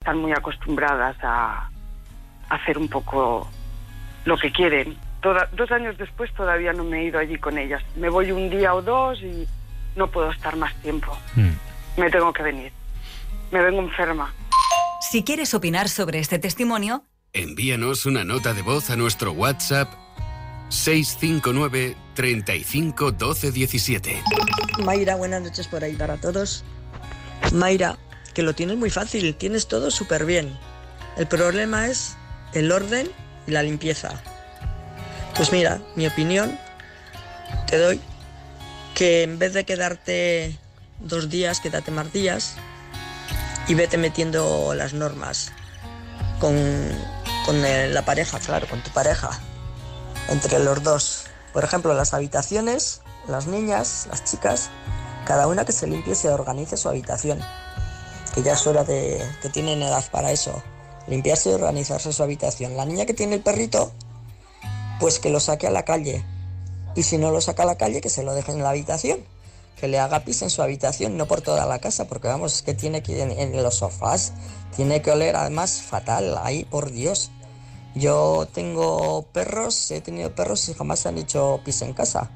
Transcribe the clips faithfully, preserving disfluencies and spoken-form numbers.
están muy acostumbradas a, a hacer un poco lo que quieren. Toda, dos años después todavía no me he ido allí con ellas. Me voy un día o dos y no puedo estar más tiempo. Mm. Me tengo que venir. Me vengo enferma. Si quieres opinar sobre este testimonio, envíanos una nota de voz a nuestro WhatsApp seis cinco nueve, treinta y cinco, doce, diecisiete. Mayra, buenas noches por ahí para todos. Mayra, que lo tienes muy fácil, tienes todo súper bien. El problema es el orden y la limpieza. Pues mira, mi opinión te doy que en vez de quedarte dos días, quédate más días y vete metiendo las normas con, con el, la pareja, claro, con tu pareja, entre los dos. Por ejemplo, las habitaciones, las niñas, las chicas, cada una que se limpie y se organice su habitación, que ya es hora de que tienen edad para eso, limpiarse y organizarse su habitación. La niña que tiene el perrito, pues que lo saque a la calle, y si no lo saca a la calle, que se lo deje en la habitación, que le haga pis en su habitación, no por toda la casa, porque vamos, es que tiene que ir en, en los sofás, tiene que oler además fatal, ahí, por Dios. Yo tengo perros, he tenido perros y jamás han hecho pis en casa.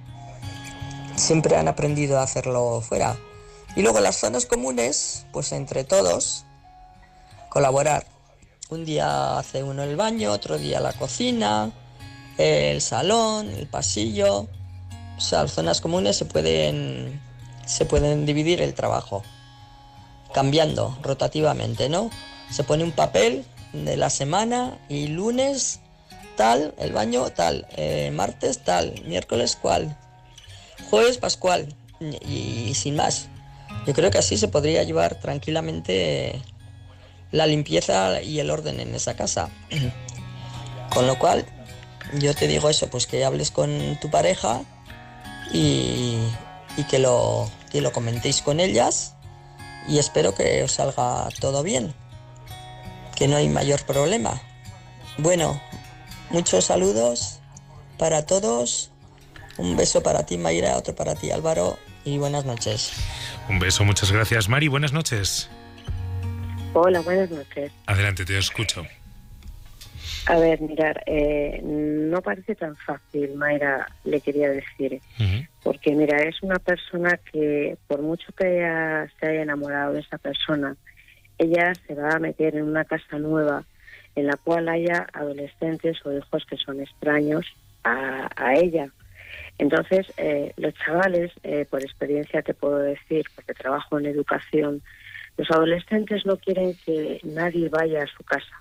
Siempre han aprendido a hacerlo fuera. Y luego las zonas comunes, pues entre todos, colaborar. Un día hace uno el baño, otro día la cocina, el salón, el pasillo. O sea, las zonas comunes se pueden, se pueden dividir el trabajo, cambiando rotativamente, ¿no? Se pone un papel de la semana y lunes tal, el baño tal, eh, martes tal, miércoles cual, jueves pascual y, y sin más. Yo creo que así se podría llevar tranquilamente la limpieza y el orden en esa casa. Con lo cual, yo te digo eso, pues que hables con tu pareja y, y que, lo, que lo comentéis con ellas y espero que os salga todo bien, que no hay mayor problema. Bueno, muchos saludos para todos, un beso para ti Mayra, otro para ti Álvaro y buenas noches. Un beso, muchas gracias Mari, buenas noches. Hola, buenas noches. Adelante, te escucho. A ver, mirar, eh, no parece tan fácil, Mayra, le quería decir, uh-huh. porque mira, es una persona que por mucho que ella se haya enamorado de esa persona, ella se va a meter en una casa nueva en la cual haya adolescentes o hijos que son extraños a, a ella. Entonces, eh, los chavales, eh, por experiencia te puedo decir, porque trabajo en educación, los adolescentes no quieren que nadie vaya a su casa.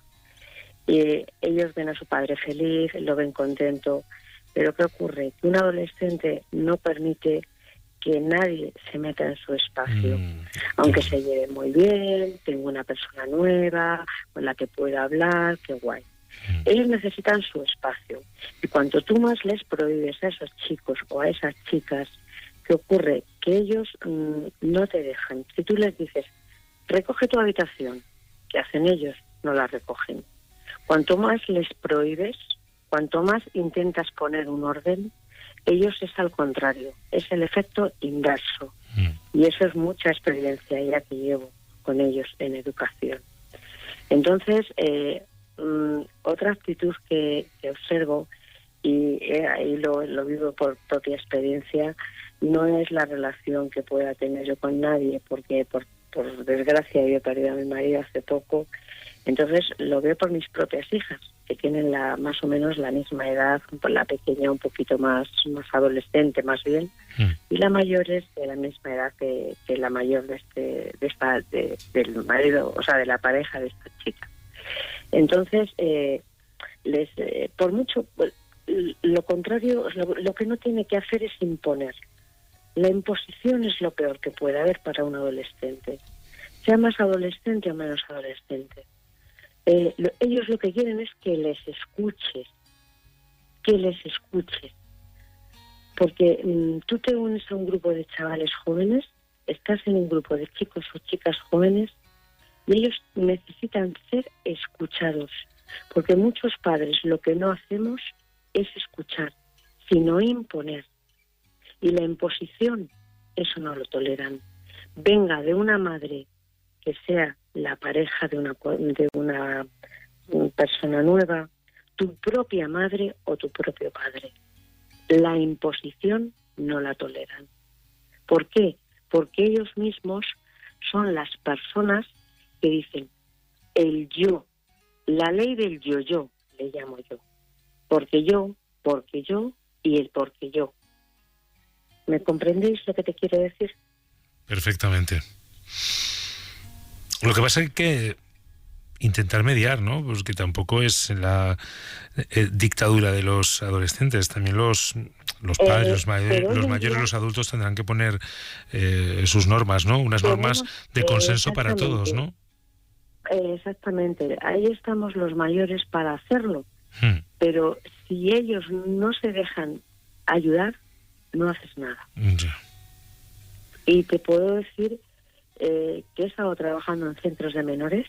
Y ellos ven a su padre feliz, lo ven contento, pero ¿qué ocurre? Que un adolescente no permite que nadie se meta en su espacio, mm. aunque se lleve muy bien, tenga una persona nueva con la que pueda hablar, qué guay. Mm. Ellos necesitan su espacio y cuanto tú más les prohíbes a esos chicos o a esas chicas, ¿qué ocurre? Que ellos mm, no te dejan. Si tú les dices, recoge tu habitación, ¿qué hacen ellos? No la recogen. Cuanto más les prohíbes, cuanto más intentas poner un orden, ellos es al contrario, es el efecto inverso. Mm. Y eso es mucha experiencia ya que llevo con ellos en educación. Entonces, eh, mm, otra actitud que, que observo, y eh, ahí lo, lo vivo por propia experiencia, no es la relación que pueda tener yo con nadie, porque por, por desgracia yo he perdido a mi marido hace poco. Entonces lo veo por mis propias hijas, que tienen la más o menos la misma edad, la pequeña un poquito más, más adolescente más bien, mm. y la mayor es de la misma edad que, que la mayor de este, de esta, de, del marido, o sea, de la pareja de esta chica. Entonces, eh, les, eh, por mucho, lo contrario, lo, lo que no tiene que hacer es imponer. La imposición es lo peor que puede haber para un adolescente, sea más adolescente o menos adolescente. Eh, lo, ellos lo que quieren es que les escuches, que les escuches. Porque mmm, tú te unes a un grupo de chavales jóvenes, estás en un grupo de chicos o chicas jóvenes, y ellos necesitan ser escuchados. Porque muchos padres lo que no hacemos es escuchar, sino imponer. Y la imposición, eso no lo toleran. Venga de una madre que sea la pareja de una, de una persona nueva, tu propia madre o tu propio padre. La imposición no la toleran. ¿Por qué? Porque ellos mismos son las personas que dicen el yo, la ley del yo-yo, le llamo yo. Porque yo, porque yo y el porque yo. ¿Me comprendéis lo que te quiero decir? Perfectamente. Lo que pasa es que intentar mediar, ¿no? Pues que tampoco es la eh, dictadura de los adolescentes. También los los padres, eh, los, mayores, los mayores, día, los adultos tendrán que poner eh, sus normas, ¿no? Unas normas de consenso para todos, ¿no? Exactamente. Ahí estamos los mayores para hacerlo. Hmm. Pero si ellos no se dejan ayudar, no haces nada. Yeah. Y te puedo decir eh, que he estado trabajando en centros de menores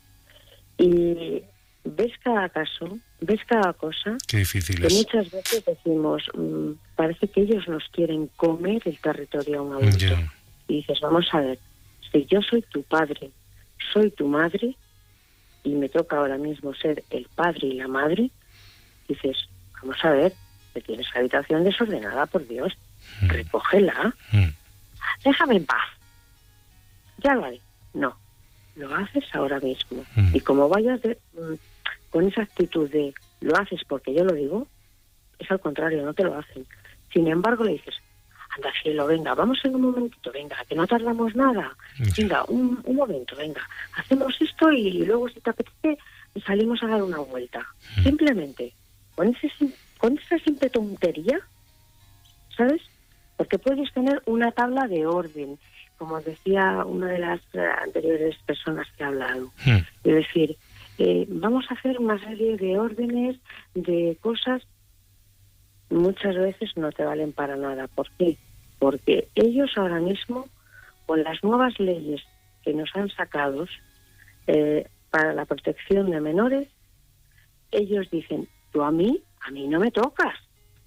y ves cada caso, ves cada cosa. Qué difícil que es. Muchas veces decimos, mmm, parece que ellos nos quieren comer el territorio a un adulto. Yeah. Y dices, vamos a ver, si yo soy tu padre, soy tu madre, y me toca ahora mismo ser el padre y la madre, dices, vamos a ver, que tienes la habitación desordenada, por Dios, mm. recógela, mm. déjame en paz, ya lo haré. No, lo haces ahora mismo. Mm. Y como vayas de, con esa actitud de lo haces porque yo lo digo, es al contrario, no te lo hacen. Sin embargo, le dices, anda, cielo, venga, vamos en un momentito, venga, que no tardamos nada, venga, un, un momento, venga, hacemos esto y luego si te apetece salimos a dar una vuelta. Mm. Simplemente, con, ese, con esa simple tontería, ¿sabes? Porque puedes tener una tabla de orden, como decía una de las anteriores personas que ha hablado. Mm. Es decir, eh, vamos a hacer una serie de órdenes, de cosas, muchas veces no te valen para nada. ¿Por qué? Porque ellos ahora mismo, con las nuevas leyes que nos han sacado eh, para la protección de menores, ellos dicen, tú a mí, a mí no me tocas.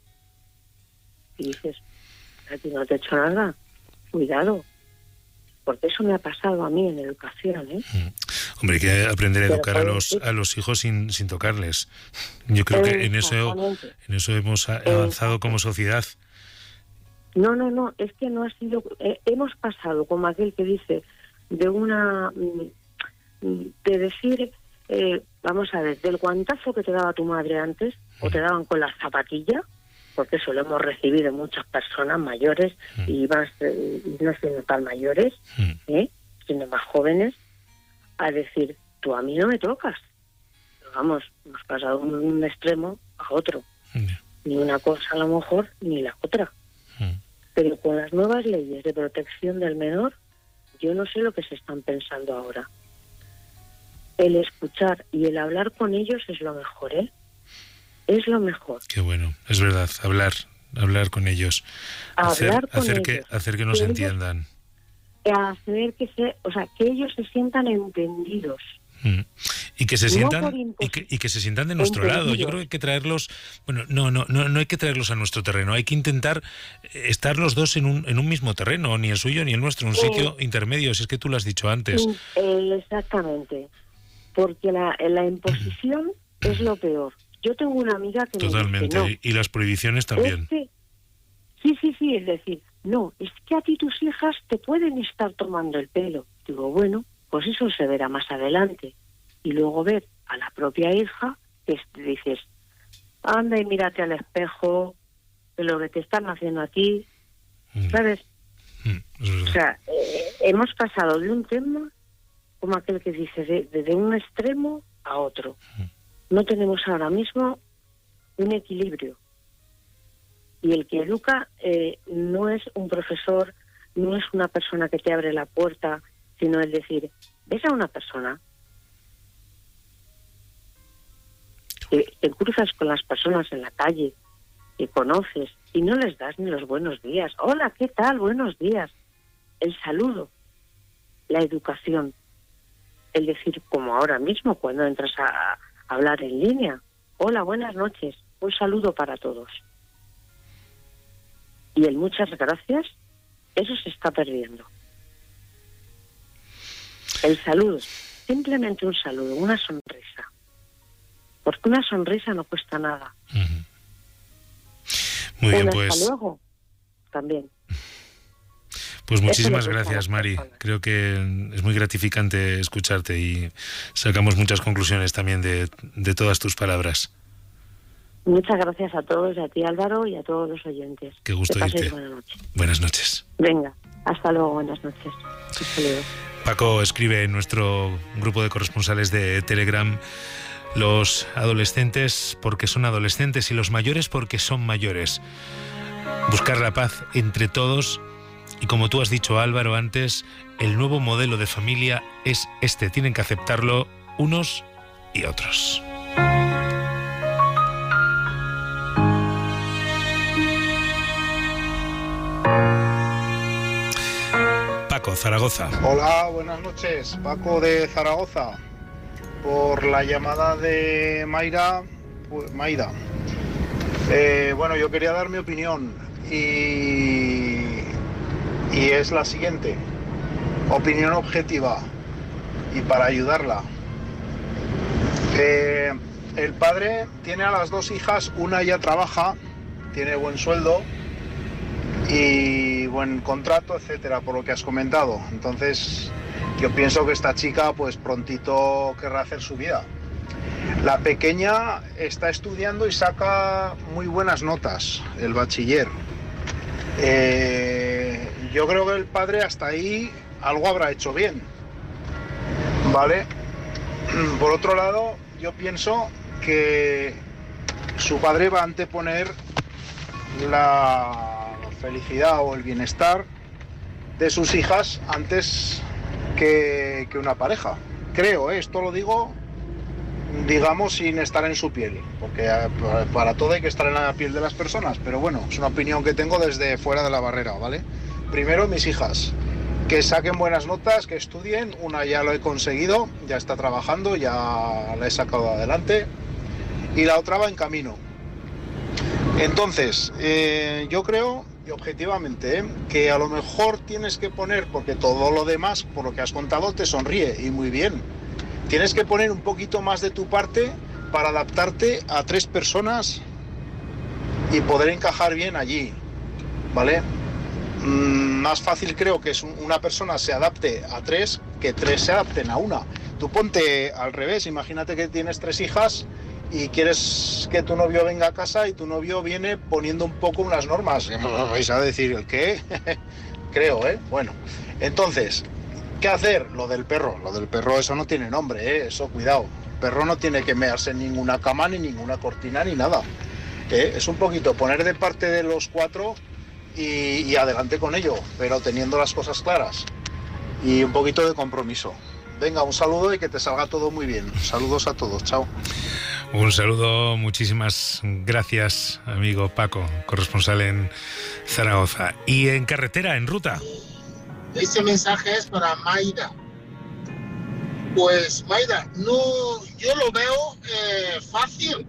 Y dices, a ti no te he hecho nada, cuidado, porque eso me ha pasado a mí en educación, ¿eh? Mm. Hombre, hay que aprender a educar a los a los hijos sin sin tocarles. Yo creo que en eso en eso hemos avanzado como sociedad. No, no, no, es que no ha sido... Eh, hemos pasado, como aquel que dice, de una... de decir, eh, vamos a ver, del guantazo que te daba tu madre antes, mm. o te daban con la zapatilla, porque eso lo hemos recibido muchas personas mayores, mm. y más, eh, no siendo tan mayores, mm. ¿eh? sino más jóvenes, a decir, tú a mí no me tocas. Pero vamos, hemos pasado de un extremo a otro. Mm. Ni una cosa a lo mejor, ni la otra. Mm. Pero con las nuevas leyes de protección del menor, yo no sé lo que se están pensando ahora. El escuchar y el hablar con ellos es lo mejor, ¿eh? Es lo mejor. Qué bueno, es verdad, hablar, hablar con ellos. Hacer, hablar con hacer ellos. Que, hacer que nos que entiendan. Ellos, hacer que se, o sea, que ellos se sientan entendidos. Mm. Y que se sientan no y, que, y que se sientan de nuestro entendidos. lado. Yo creo que hay que traerlos, bueno, no, no, no, no hay que traerlos a nuestro terreno. Hay que intentar estar los dos en un, en un mismo terreno, ni el suyo ni el nuestro, un eh, sitio intermedio. Si es que tú lo has dicho antes. Eh, exactamente, porque la, la imposición es lo peor. Yo tengo una amiga que Totalmente. me dice, no, y las prohibiciones también. Es que, sí, sí, sí, es decir, no, es que a ti tus hijas te pueden estar tomando el pelo. Digo, bueno, pues eso se verá más adelante. Y luego ver a la propia hija, que dices, anda y mírate al espejo de lo que te están haciendo a ti, mm. ¿sabes? Mm, o sea, eh, hemos pasado de un tema, como aquel que dice, de, de, de un extremo a otro. Mm. No tenemos ahora mismo un equilibrio. Y el que educa eh, no es un profesor, no es una persona que te abre la puerta, sino el decir, ves a una persona, te, te cruzas con las personas en la calle, que conoces, y no les das ni los buenos días. Hola, ¿qué tal? Buenos días. El saludo, la educación, el decir, como ahora mismo, cuando entras a hablar en línea, hola, buenas noches, un saludo para todos. Y el muchas gracias, eso se está perdiendo. El saludo, simplemente un saludo, una sonrisa. Porque una sonrisa no cuesta nada. Uh-huh. Muy bien, un pues... hasta luego, también. Pues muchísimas gracias, Mari. Creo que es muy gratificante escucharte y sacamos muchas conclusiones también de, de todas tus palabras. Muchas gracias a todos, a ti, Álvaro, y a todos los oyentes. Qué gusto irte. Buenas noches. Buenas noches. Venga, hasta luego, buenas noches. Hasta luego. Paco escribe en nuestro grupo de corresponsales de Telegram: los adolescentes porque son adolescentes y los mayores porque son mayores. Buscar la paz entre todos. Y como tú has dicho, Álvaro, antes, el nuevo modelo de familia es este. Tienen que aceptarlo unos y otros. Paco, Zaragoza. Hola, buenas noches. Paco de Zaragoza. Por la llamada de Mayra, pues, Mayra. Eh, bueno, yo quería dar mi opinión y... Y es la siguiente, opinión objetiva y para ayudarla. Eh, el padre tiene a las dos hijas, una ya trabaja, tiene buen sueldo y buen contrato, etcétera, por lo que has comentado. Entonces, yo pienso que esta chica pues prontito querrá hacer su vida. La pequeña está estudiando y saca muy buenas notas, el bachiller. Eh, yo creo que el padre hasta ahí algo habrá hecho bien, ¿vale? Por otro lado, yo pienso que su padre va a anteponer la felicidad o el bienestar de sus hijas antes que, que una pareja. Creo, ¿eh? Esto lo digo, digamos, sin estar en su piel, porque para todo hay que estar en la piel de las personas, pero bueno, es una opinión que tengo desde fuera de la barrera, ¿vale? Primero, mis hijas, que saquen buenas notas, que estudien, una ya lo he conseguido, ya está trabajando, ya la he sacado adelante, y la otra va en camino. Entonces, eh, yo creo, y objetivamente, ¿eh? que a lo mejor tienes que poner, porque todo lo demás, por lo que has contado, te sonríe, y muy bien. Tienes que poner un poquito más de tu parte para adaptarte a tres personas y poder encajar bien allí, ¿vale? Mm, más fácil creo que es un, una persona se adapte a tres que tres se adapten a una. Tú ponte al revés, imagínate que tienes tres hijas y quieres que tu novio venga a casa y tu novio viene poniendo un poco unas normas. Vais a decir, ¿el qué? Creo, ¿eh? Bueno, entonces... ¿Qué hacer? Lo del perro. Lo del perro, eso no tiene nombre, ¿eh? Eso, cuidado. El perro no tiene que mearse en ninguna cama, ni ninguna cortina, ni nada. ¿Eh? Es un poquito poner de parte de los cuatro y, y adelante con ello, pero teniendo las cosas claras. Y un poquito de compromiso. Venga, un saludo y que te salga todo muy bien. Saludos a todos, chao. Un saludo, muchísimas gracias, amigo Paco, corresponsal en Zaragoza. Y en carretera, en ruta. Este mensaje es para Mayra. Pues Mayra, no, yo lo veo eh, fácil.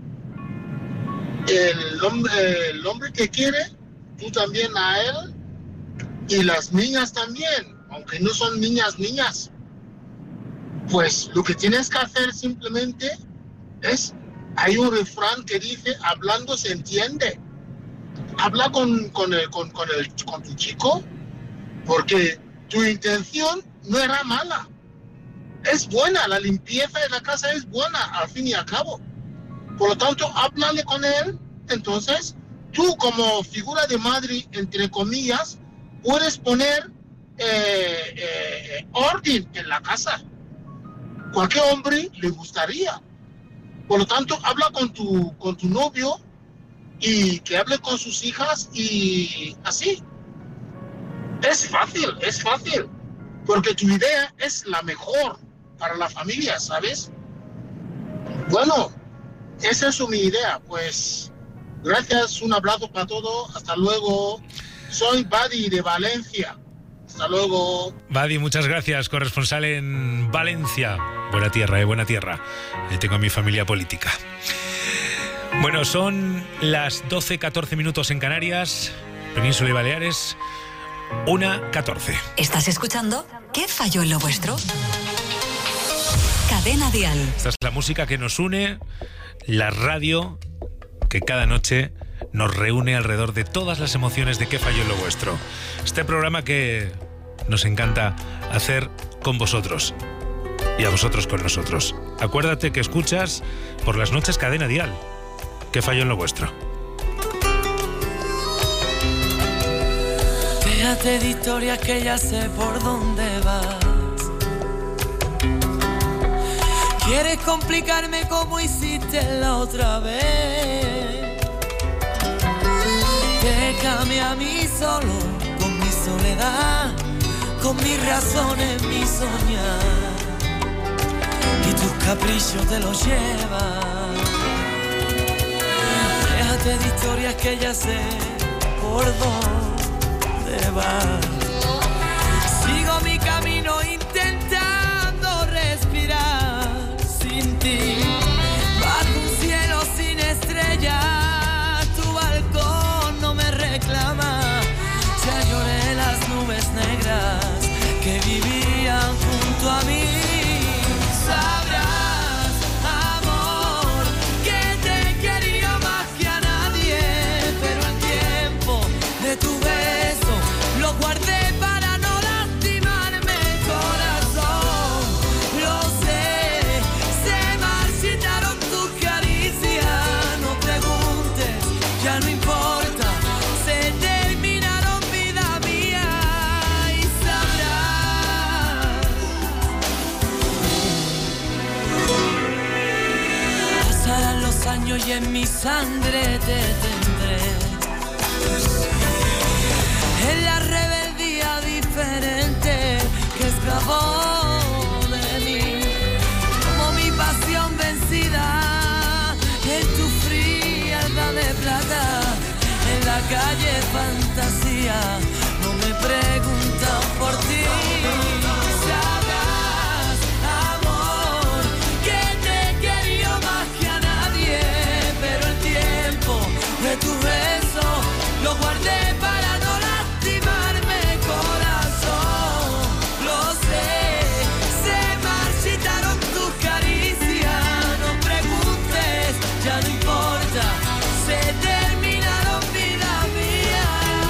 El hombre, el hombre que quiere, tú también a él, y las niñas también, aunque no son niñas, niñas. Pues lo que tienes que hacer simplemente es, hay un refrán que dice, hablando se entiende. Habla con, con, el, con, con, el, con tu chico, porque tu intención no era mala. Es buena, la limpieza de la casa es buena, al fin y al cabo. Por lo tanto, háblale con él. Entonces, tú como figura de madre, entre comillas, puedes poner eh, eh, orden en la casa. Cualquier hombre le gustaría. Por lo tanto, habla con tu, con tu novio y que hable con sus hijas y así. Es fácil, es fácil, porque tu idea es la mejor para la familia, ¿sabes? Bueno, esa es mi idea, pues gracias, un abrazo para todos, hasta luego. Soy Badi de Valencia, hasta luego. Badi, muchas gracias, corresponsal en Valencia. Buena tierra, eh, buena tierra. Ahí tengo a mi familia política. Bueno, son las doce catorce minutos en Canarias, Península y Baleares. una catorce. ¿Estás escuchando? ¿Qué falló en lo vuestro? Cadena Dial. Esta es la música que nos une, la radio que cada noche nos reúne alrededor de todas las emociones de ¿Qué falló en lo vuestro? Este programa que nos encanta hacer con vosotros y a vosotros con nosotros. Acuérdate que escuchas por las noches Cadena Dial. ¿Qué falló en lo vuestro? Déjate de historias que ya sé por dónde vas. Quieres complicarme como hiciste la otra vez. Déjame a mí solo, con mi soledad, con mis razones, mi soñar. Y tus caprichos te los llevas. Déjate de historias que ya sé por dónde vas. Sigo mi camino intentando respirar sin ti. Bajo un cielo sin estrellas, tu balcón no me reclama. Ya lloré las nubes negras que vivían junto a mí. Sabrás, amor, que te he querido más que a nadie, pero el tiempo de tu beso lo guardé para no lastimarme el corazón. Lo sé, se marchitaron tus caricias, no preguntes, ya no importa, se terminaron vida mía y sabrás. Pasarán los años y en mi sangre te tendré. En la rebeldía diferente que escapó de mí, como mi pasión vencida en tu frialdad de plata. En la calle fantasía no me preguntan por ti. Sabrás, amor, que te he querido más que a nadie, pero el tiempo de tu beso lo guardé para no lastimarme el corazón. Lo sé, se marchitaron tus caricias, no preguntes, ya no importa, se terminaron vida mía.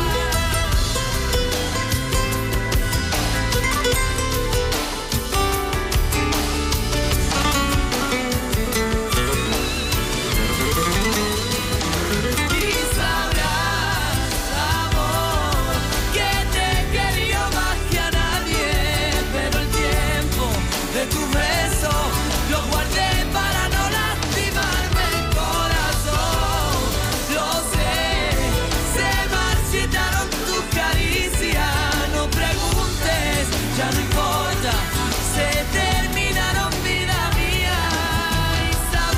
Y sabrás, amor, que te he querido más que a nadie, pero el tiempo de tu beso lo guardé para no lastimarme el corazón. Lo sé, se marchitaron tus caricias, no preguntes, ya no importa, se terminaron vida mía y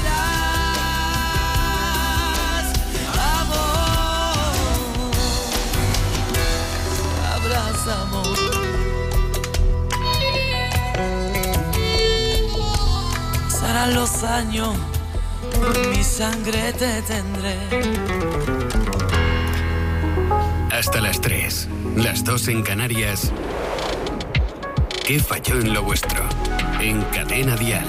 sabrás, amor, sabrás, amor. Pasarán los años, en mi sangre te tendré. Hasta las tres, las dos en Canarias. ¿Qué falló en lo vuestro? En Cadena Dial.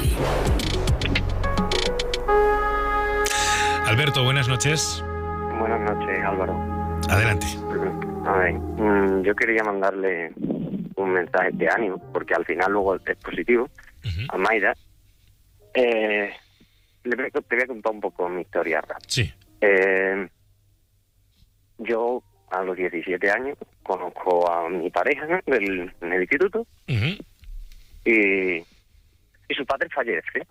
Alberto, buenas noches. Buenas noches, Álvaro. Adelante. A ver, mmm, yo quería mandarle un mensaje de ánimo, porque al final luego es positivo, uh-huh. a Mayra. Eh, le voy a, te voy a contar un poco mi historia rápida. Sí. Eh, yo, a los diecisiete años, conozco a mi pareja, ¿no?, del, en el instituto, uh-huh. y, y su padre fallece.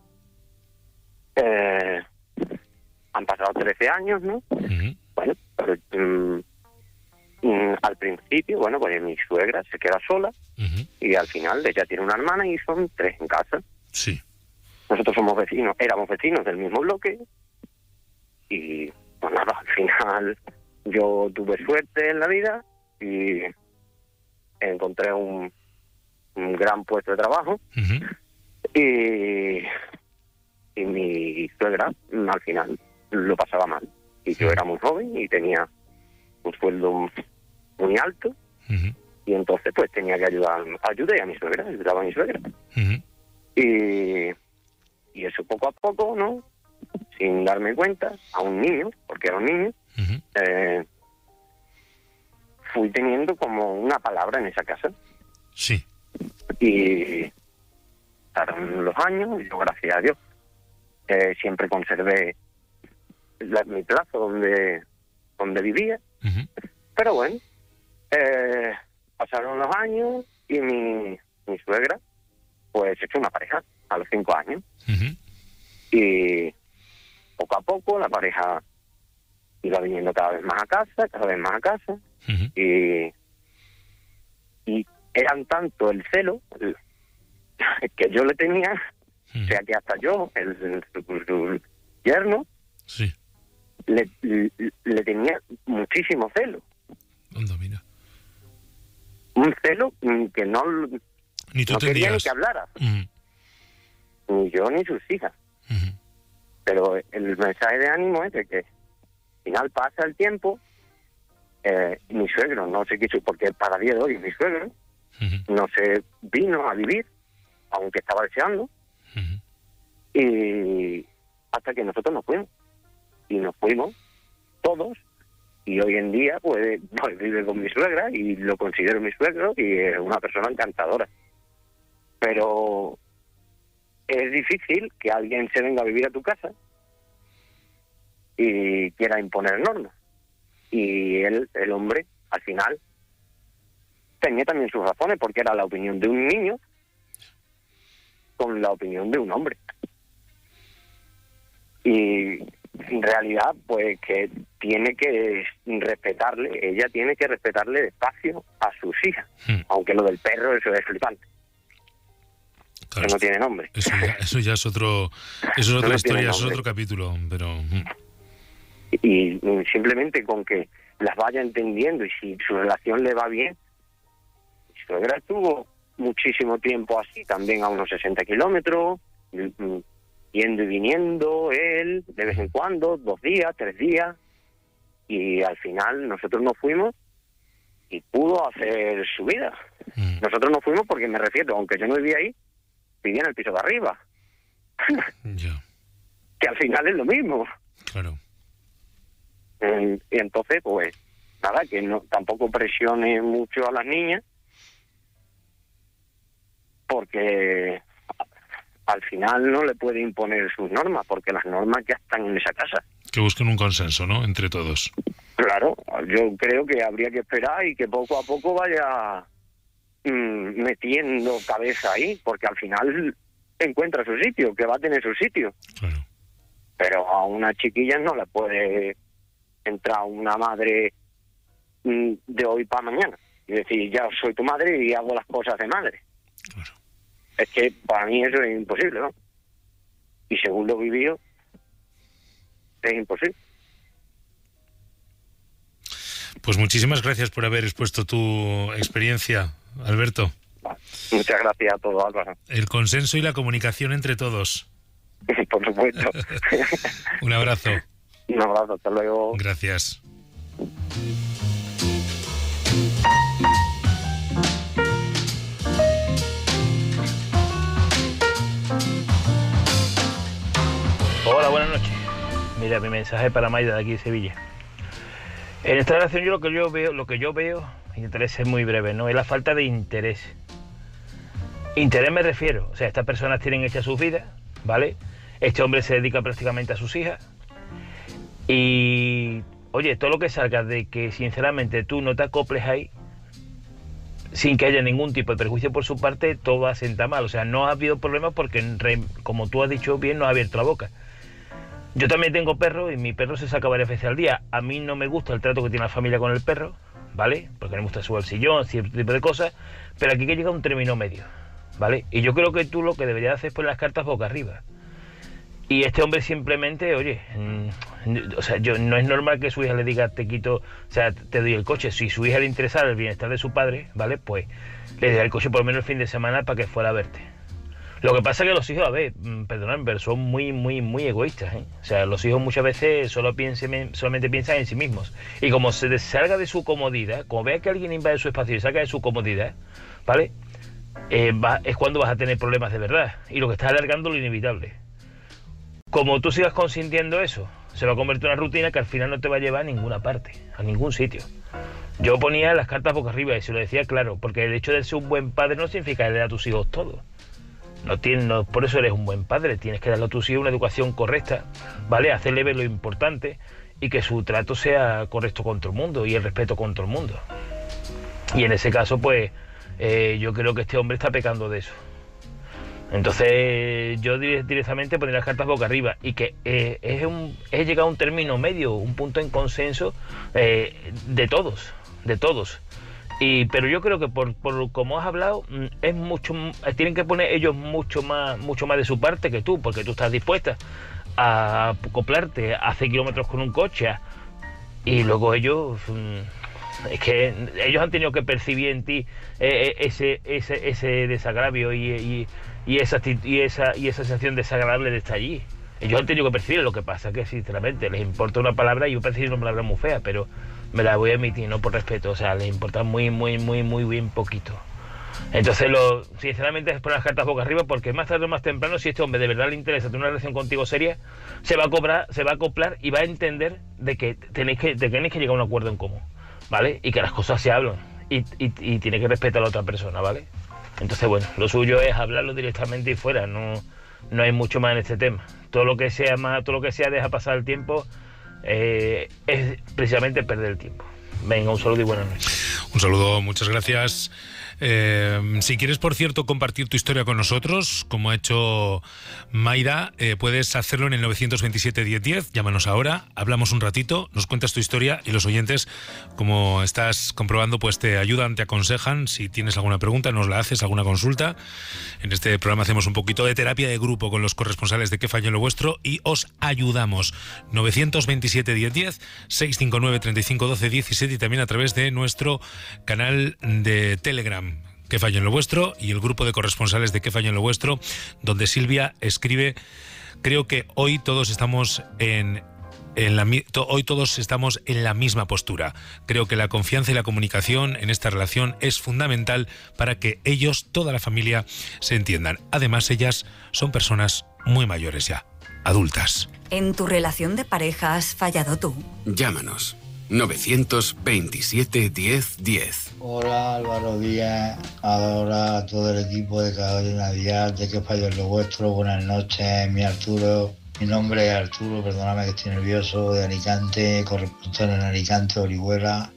Eh, han pasado trece años, ¿no? Uh-huh. Bueno, pero um, um, al principio, bueno, pues mi suegra se queda sola, uh-huh. y al final ella tiene una hermana y son tres en casa. Sí. Nosotros somos vecinos, éramos vecinos del mismo bloque, y pues nada, al final yo tuve suerte en la vida y encontré un, un gran puesto de trabajo, uh-huh. y, y mi suegra al final lo pasaba mal. Y yo era muy joven y tenía un sueldo muy alto, uh-huh. y entonces pues tenía que ayudar, ayudé a mi suegra, ayudaba a mi suegra. Uh-huh. Y, y eso poco a poco, ¿no? Sin darme cuenta, a un niño, porque era un niño, uh-huh. eh, fui teniendo como una palabra en esa casa. Sí. Y pasaron los años y yo, gracias a Dios, eh, siempre conservé la, mi plaza donde, donde vivía. Uh-huh. Pero bueno, eh, pasaron los años y mi, mi suegra pues se echó una pareja a los cinco años. Uh-huh. Y poco a poco la pareja iba viniendo cada vez más a casa, cada vez más a casa. Uh-huh. Y, y eran tanto el celo el, que yo le tenía, uh-huh. o sea que hasta yo, el, el, el, el yerno, sí. le, le, le tenía muchísimo celo. Onda, mira. Un celo que no, ni tú no quería ni tendrías. que hablara. Uh-huh. Ni yo ni sus hijas. Uh-huh. Pero el mensaje de ánimo es de que al final pasa el tiempo, eh, mi suegro no se quiso, porque para el día de hoy mi suegro uh-huh. no se vino a vivir, aunque estaba deseando, uh-huh. y hasta que nosotros nos fuimos. Y nos fuimos todos, y hoy en día pues, pues vive con mi suegra, y lo considero mi suegro, y es una persona encantadora. Pero es difícil que alguien se venga a vivir a tu casa y quiera imponer normas. Y él, el hombre, al final, tenía también sus razones, porque era la opinión de un niño con la opinión de un hombre. Y en realidad, pues que tiene que respetarle, ella tiene que respetarle despacio a sus hijas. Hmm. Aunque lo del perro, eso es flipante. Claro, que no tiene nombre. Eso ya, eso ya es otro, eso es otra no historia, es otro capítulo, pero... Mm. Y, y simplemente con que las vaya entendiendo, y si su relación le va bien. Mi suegra estuvo muchísimo tiempo así, también a unos sesenta kilómetros, yendo y viniendo, él, de vez en cuando, dos días, tres días, y al final nosotros nos fuimos y pudo hacer su vida. Mm. Nosotros nos fuimos porque, me refiero, aunque yo no vivía ahí, vivía en el piso de arriba. Yeah. Que al final es lo mismo. Claro. Eh, y entonces, pues, nada, que no tampoco presione mucho a las niñas, porque al final no le puede imponer sus normas, porque las normas ya están en esa casa. Que busquen un consenso, ¿no?, entre todos. Claro, yo creo que habría que esperar y que poco a poco vaya mmm, metiendo cabeza ahí, porque al final encuentra su sitio, que va a tener su sitio. Claro. Pero a una chiquilla no le puede entrar una madre mmm, de hoy para mañana y decir, ya soy tu madre y hago las cosas de madre. Claro. Es que para mí eso es imposible, ¿no? Y según lo vivido, es imposible. Pues muchísimas gracias por haber expuesto tu experiencia, Alberto. Muchas gracias a todos, Álvaro. El consenso y la comunicación entre todos. Por supuesto. Un abrazo. Un abrazo, hasta luego. Gracias. Hola, buenas noches. Mira, mi mensaje para Maida de aquí de Sevilla. En esta relación yo lo que yo veo, lo que yo veo, intentaré ser muy breve, ¿no? Es la falta de interés. Interés me refiero, o sea, estas personas tienen hechas sus vidas, ¿vale? Este hombre se dedica prácticamente a sus hijas. Y, oye, todo lo que salga de que sinceramente tú no te acoples ahí, sin que haya ningún tipo de perjuicio por su parte, todo asenta mal. O sea, no ha habido problemas porque, como tú has dicho bien, no ha abierto la boca. Yo también tengo perro y mi perro se saca varias veces al día. A mí no me gusta el trato que tiene la familia con el perro, ¿vale? Porque no me gusta subir al sillón, cierto tipo de cosas. Pero aquí hay que llegar a un término medio, ¿vale? Y yo creo que tú lo que deberías hacer es poner las cartas boca arriba. Y este hombre simplemente, oye, mm, o sea, yo no es normal que su hija le diga, te quito, o sea, te doy el coche. Si su hija le interesara el bienestar de su padre, ¿vale? Pues le daría el coche por lo menos el fin de semana para que fuera a verte. Lo que pasa es que los hijos, a ver, perdonadme, pero son muy, muy, muy egoístas, ¿eh? O sea, los hijos muchas veces solo piensen, solamente piensan en sí mismos. Y como se salga de su comodidad, como vea que alguien invade su espacio y salga de su comodidad, ¿vale? Eh, va, es cuando vas a tener problemas de verdad. Y lo que está alargando lo inevitable. Como tú sigas consintiendo eso, se va a convertir en una rutina que al final no te va a llevar a ninguna parte, a ningún sitio. Yo ponía las cartas boca arriba y se lo decía claro, porque el hecho de ser un buen padre no significa darle a tus hijos todo. No tienes, no, por eso eres un buen padre, tienes que darle a tus hijos una educación correcta, ¿vale? Hacerle ver lo importante y que su trato sea correcto con todo el mundo y el respeto con todo el mundo. Y en ese caso, pues, eh, yo creo que este hombre está pecando de eso. Entonces, yo directamente pondría las cartas boca arriba y que eh, es, un, es llegar a un término medio, un punto en consenso eh, de todos, de todos. Y, pero yo creo que por, por como has hablado, es mucho, tienen que poner ellos mucho más, mucho más de su parte que tú, porque tú estás dispuesta a acoplarte, a hacer kilómetros con un coche, y luego ellos, es que ellos han tenido que percibir en ti eh, ese, ese, ese desagravio y, y, y, esa, y, esa, y esa sensación desagradable de estar allí. Ellos han tenido que percibir, lo que pasa que sinceramente les importa una palabra y yo percibir una palabra muy fea, pero me la voy a emitir, no por respeto, o sea, les importa muy, muy, muy, muy bien poquito. Entonces, lo, sinceramente, es poner las cartas boca arriba, porque más tarde o más temprano, si este hombre de verdad le interesa tener una relación contigo seria, se va a cobrar, se va a acoplar y va a entender de que tenéis que, de que tenéis que llegar a un acuerdo en común, ¿vale? Y que las cosas se hablan y, y, y tiene que respetar a la otra persona, ¿vale? Entonces, bueno, lo suyo es hablarlo directamente y fuera, no, no hay mucho más en este tema. Todo lo que sea más, todo lo que sea deja pasar el tiempo. Eh, es precisamente perder el tiempo. Venga, un saludo y buenas noches. Un saludo, muchas gracias. Eh, si quieres, por cierto, compartir tu historia con nosotros, como ha hecho Mayra, eh, puedes hacerlo en el nueve dos siete, diez diez. Llámanos ahora, hablamos un ratito, nos cuentas tu historia y los oyentes, como estás comprobando, pues te ayudan, te aconsejan. Si tienes alguna pregunta, nos la haces, alguna consulta. En este programa hacemos un poquito de terapia de grupo con los corresponsales de Qué Fallo en Lo Vuestro y os ayudamos. nueve dos siete, diez diez, seis cinco nueve, treinta y cinco, doce, diecisiete y también a través de nuestro canal de Telegram, Qué Fallo en Lo Vuestro, y el grupo de corresponsales de Qué Fallo en Lo Vuestro, donde Silvia escribe: creo que hoy todos estamos en, en la, hoy todos estamos en la misma postura. Creo que la confianza y la comunicación en esta relación es fundamental para que ellos, toda la familia, se entiendan. Además, ellas son personas muy mayores ya, adultas. ¿En tu relación de pareja has fallado tú? Llámanos. nueve dos siete, diez, diez. Hola Álvaro Díaz, ahora a todo el equipo de Cadena Dial, de Qué Fallo en Lo Vuestro, buenas noches, mi Arturo, mi nombre es Arturo, perdóname que estoy nervioso, de Alicante, corresponsal en Alicante, Orihuela,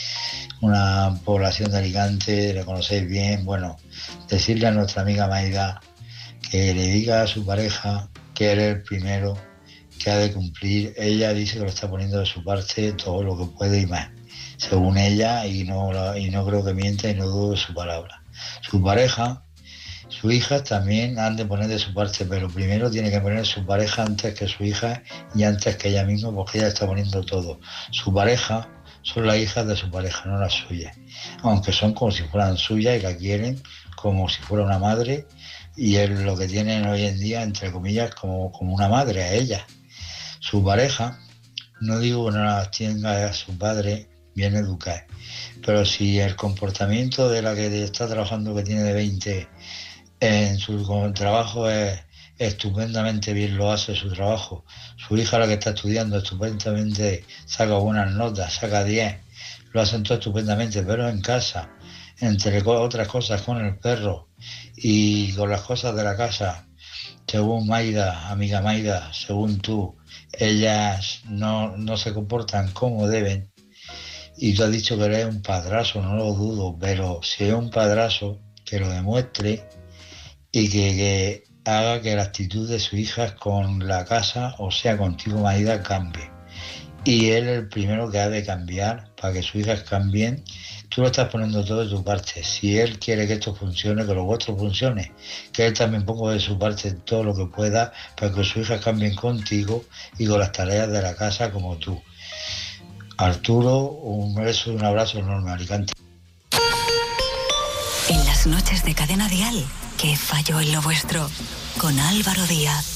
una población de Alicante, la conocéis bien. Bueno, decirle a nuestra amiga Maida que le diga a su pareja que él es el primero que ha de cumplir. Ella dice que lo está poniendo de su parte todo lo que puede y más, según ella, y no, y no creo que mienta y no dudo de su palabra. Su pareja, su hija también han de poner de su parte, pero primero tiene que poner su pareja antes que su hija y antes que ella misma, porque ella está poniendo todo. Su pareja son las hijas de su pareja, no las suyas, aunque son como si fueran suyas y la quieren como si fuera una madre, y es lo que tienen hoy en día, entre comillas, como, como una madre a ella. Su pareja, no digo que no las tenga a su padre bien educada, pero si el comportamiento de la que está trabajando, que tiene de veinte, en su trabajo es estupendamente bien, lo hace su trabajo. Su hija, la que está estudiando, estupendamente saca buenas notas, saca diez, lo hacen todo estupendamente, pero en casa, entre otras cosas, con el perro y con las cosas de la casa, según Maida, amiga Maida, según tú, ellas no, no se comportan como deben. Y tú has dicho que eres un padrazo, no lo dudo, pero si es un padrazo, que lo demuestre y que, que haga que la actitud de su hija con la casa, o sea, contigo, Maida, cambie. Y él es el primero que ha de cambiar para que sus hijas cambien. Tú lo estás poniendo todo de tu parte. Si él quiere que esto funcione, que lo vuestro funcione, que él también ponga de su parte todo lo que pueda para que sus hijas cambien contigo y con las tareas de la casa como tú. Arturo, un beso y un abrazo enorme, Alicante. En las noches de Cadena Dial, ¿Qué falló en lo vuestro? Con Álvaro Díaz.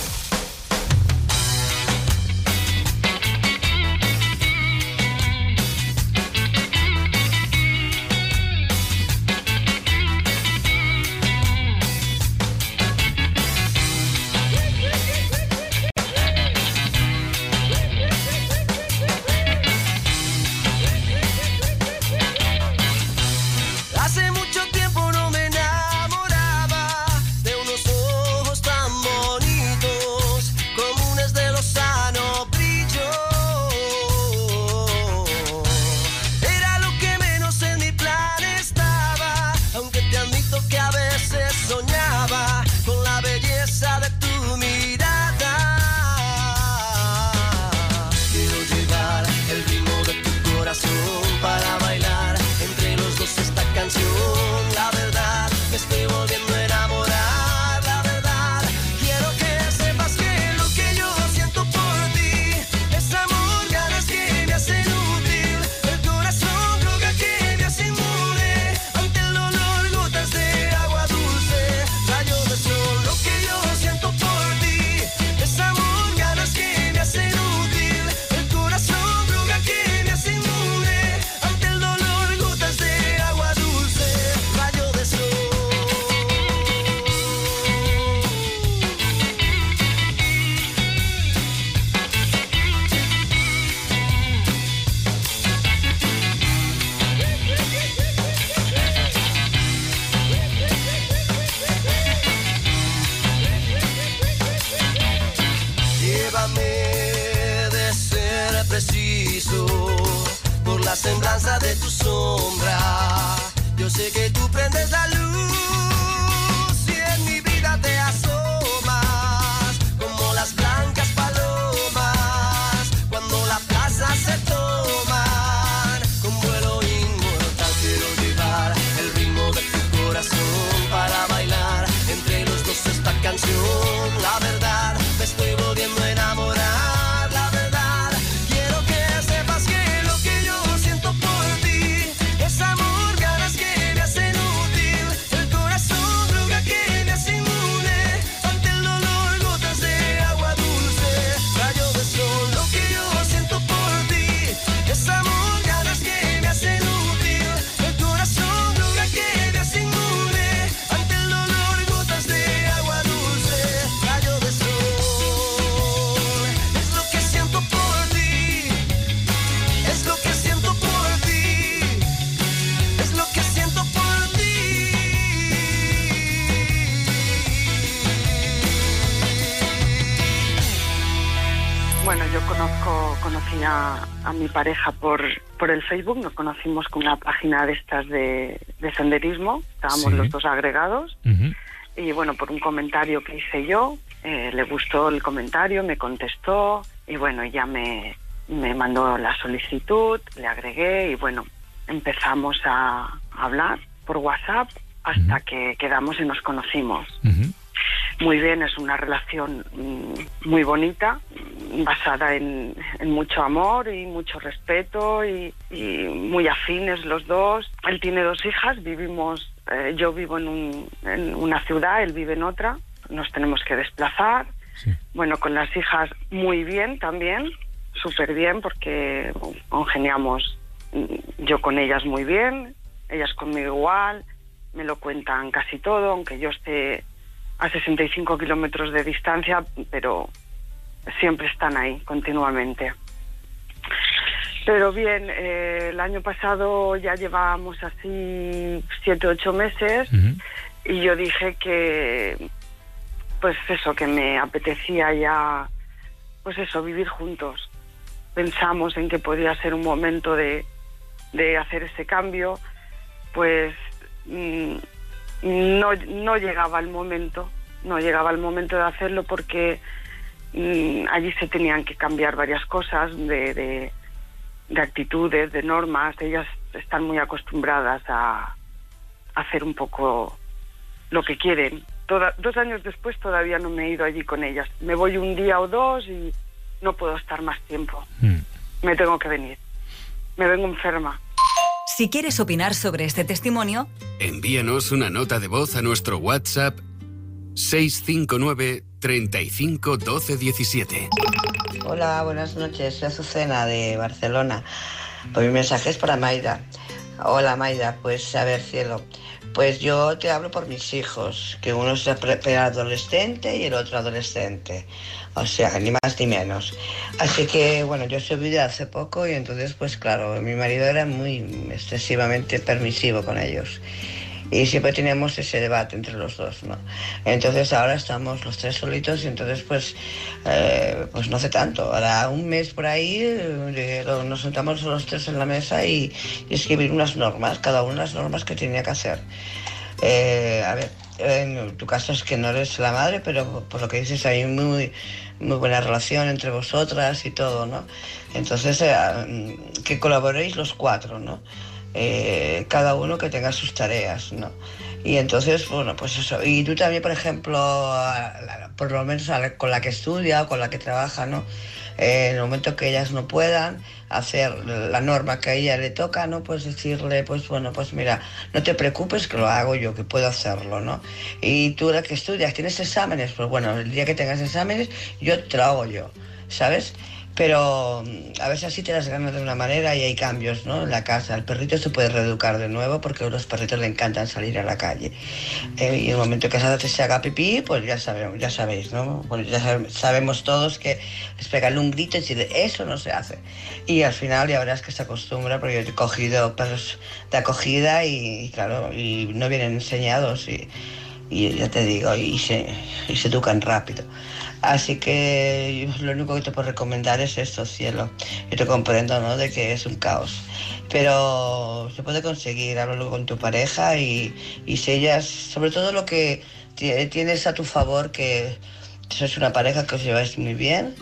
semblanza de tu sombra. Yo sé que tú prendes la luz y en mi vida te asomas como las blancas palomas cuando la plaza se toman con vuelo inmortal. Quiero llevar el ritmo de tu corazón para bailar entre los dos esta canción. La verdad, me estoy volviendo a enamorar. Conozco, conocí a, a mi pareja por, por el Facebook, nos conocimos con una página de estas de, de senderismo, estábamos sí. los dos agregados, uh-huh. y bueno, por un comentario que hice yo, eh, le gustó el comentario, me contestó, y bueno, ya me, me mandó la solicitud, le agregué, y bueno, empezamos a hablar por WhatsApp hasta uh-huh. que quedamos y nos conocimos. Uh-huh. Muy bien, es una relación muy bonita, basada en, en mucho amor y mucho respeto y, y muy afines los dos. Él tiene dos hijas, vivimos, eh, yo vivo en, un, en una ciudad, él vive en otra, nos tenemos que desplazar. Sí. Bueno, con las hijas muy bien también, súper bien porque congeniamos, yo con ellas muy bien, ellas conmigo igual, me lo cuentan casi todo, aunque yo esté a sesenta y cinco kilómetros de distancia, pero siempre están ahí, continuamente. Pero bien, eh, el año pasado ya llevábamos así siete, ocho meses, uh-huh. y yo dije que, pues eso, que me apetecía ya, pues eso, vivir juntos. Pensamos en que podía ser un momento de, de hacer ese cambio, pues mmm, no, no llegaba el momento, no llegaba el momento de hacerlo porque mmm, allí se tenían que cambiar varias cosas de, de, de actitudes, de normas. Ellas están muy acostumbradas a, a hacer un poco lo que quieren. Toda, dos años después todavía no me he ido allí con ellas. Me voy un día o dos y no puedo estar más tiempo. Mm. Me tengo que venir. Me vengo enferma. Si quieres opinar sobre este testimonio, envíanos una nota de voz a nuestro WhatsApp seis cinco nueve, treinta y cinco, doce, diecisiete. Hola, buenas noches. Soy Azucena de Barcelona. Pues mi mensaje es para Maida. Hola Maida, pues a ver, cielo. Pues yo te hablo por mis hijos, que uno es preadolescente y el otro adolescente. O sea, ni más ni menos. Así que, bueno, yo soy viuda hace poco y entonces, pues claro, mi marido era muy excesivamente permisivo con ellos. Y siempre teníamos ese debate entre los dos, ¿no? Entonces ahora estamos los tres solitos y entonces, pues, eh, pues no hace tanto. Ahora un mes por ahí eh, nos sentamos los tres en la mesa y, y escribir unas normas, cada una las normas que tenía que hacer. Eh, a ver, en tu caso es que no eres la madre, pero por lo que dices hay muy, muy buena relación entre vosotras y todo, ¿no? Entonces, eh, que colaboréis los cuatro, ¿no? Eh, cada uno que tenga sus tareas, ¿no? Y entonces, bueno, pues eso. Y tú también, por ejemplo, por lo menos con la que estudia o con la que trabaja, ¿no? Eh, en el momento que ellas no puedan hacer la norma que a ella le toca, ¿no? Pues decirle, pues bueno, pues mira, no te preocupes que lo hago yo, que puedo hacerlo, ¿no? Y tú, la que estudias, ¿tienes exámenes? Pues bueno, el día que tengas exámenes, yo te lo hago yo, ¿sabes? Pero a veces así te las ganas de una manera y hay cambios, ¿no? En la casa. El perrito se puede reeducar de nuevo porque a los perritos le encantan salir a la calle. Eh, y en el momento que se haga pipí, pues ya sabemos, ya sabéis, ¿no? Bueno, ya sabemos todos que es pegarle un grito y decir, eso no se hace. Y al final ya verás que se acostumbra, porque yo he cogido perros de acogida y, y claro, y no vienen enseñados y, y ya te digo, y se, y se educan rápido. Así que lo único que te puedo recomendar es esto, cielo. Yo te comprendo, ¿no?, de que es un caos. Pero se puede conseguir, háblalo con tu pareja y, y si ellas, sobre todo lo que tienes a tu favor, que sois una pareja que os lleváis muy bien,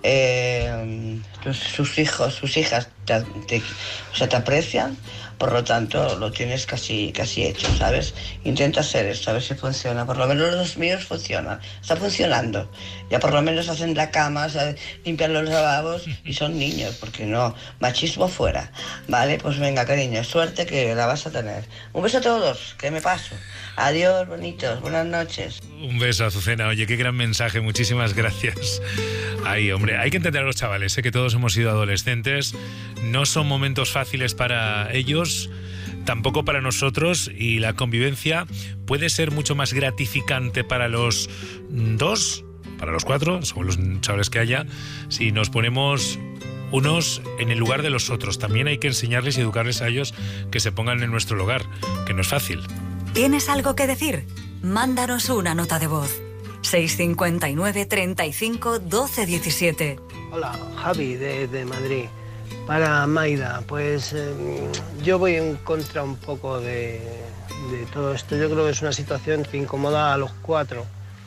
eh, sus hijos, sus hijas te, te, o sea, te aprecian, por lo tanto lo tienes casi, casi hecho, ¿sabes? Intenta hacer esto, a ver si funciona. Por lo menos los míos funcionan, está funcionando. Ya por lo menos hacen la cama, ¿sabes?, limpian los lavabos y son niños, porque no, machismo fuera. Vale, pues venga, cariño, suerte que la vas a tener. Un beso a todos, que me paso. Adiós, bonitos, buenas noches. Un beso, Azucena. Oye, qué gran mensaje, muchísimas gracias. Ay, hombre, hay que entender a los chavales, ¿eh? Que todos hemos sido adolescentes. No son momentos fáciles para ellos, tampoco para nosotros, y la convivencia puede ser mucho más gratificante para los dos, para los cuatro, según los chavales que haya, si nos ponemos unos en el lugar de los otros. También hay que enseñarles y educarles a ellos que se pongan en nuestro lugar, que no es fácil. ¿Tienes algo que decir? Mándanos una nota de voz. seis cinco nueve, treinta y cinco, doce, diecisiete. Hola, Javi de, de Madrid. Para Maida, pues eh, yo voy en contra un poco de, de todo esto. Yo creo que es una situación que incomoda a los cuatro.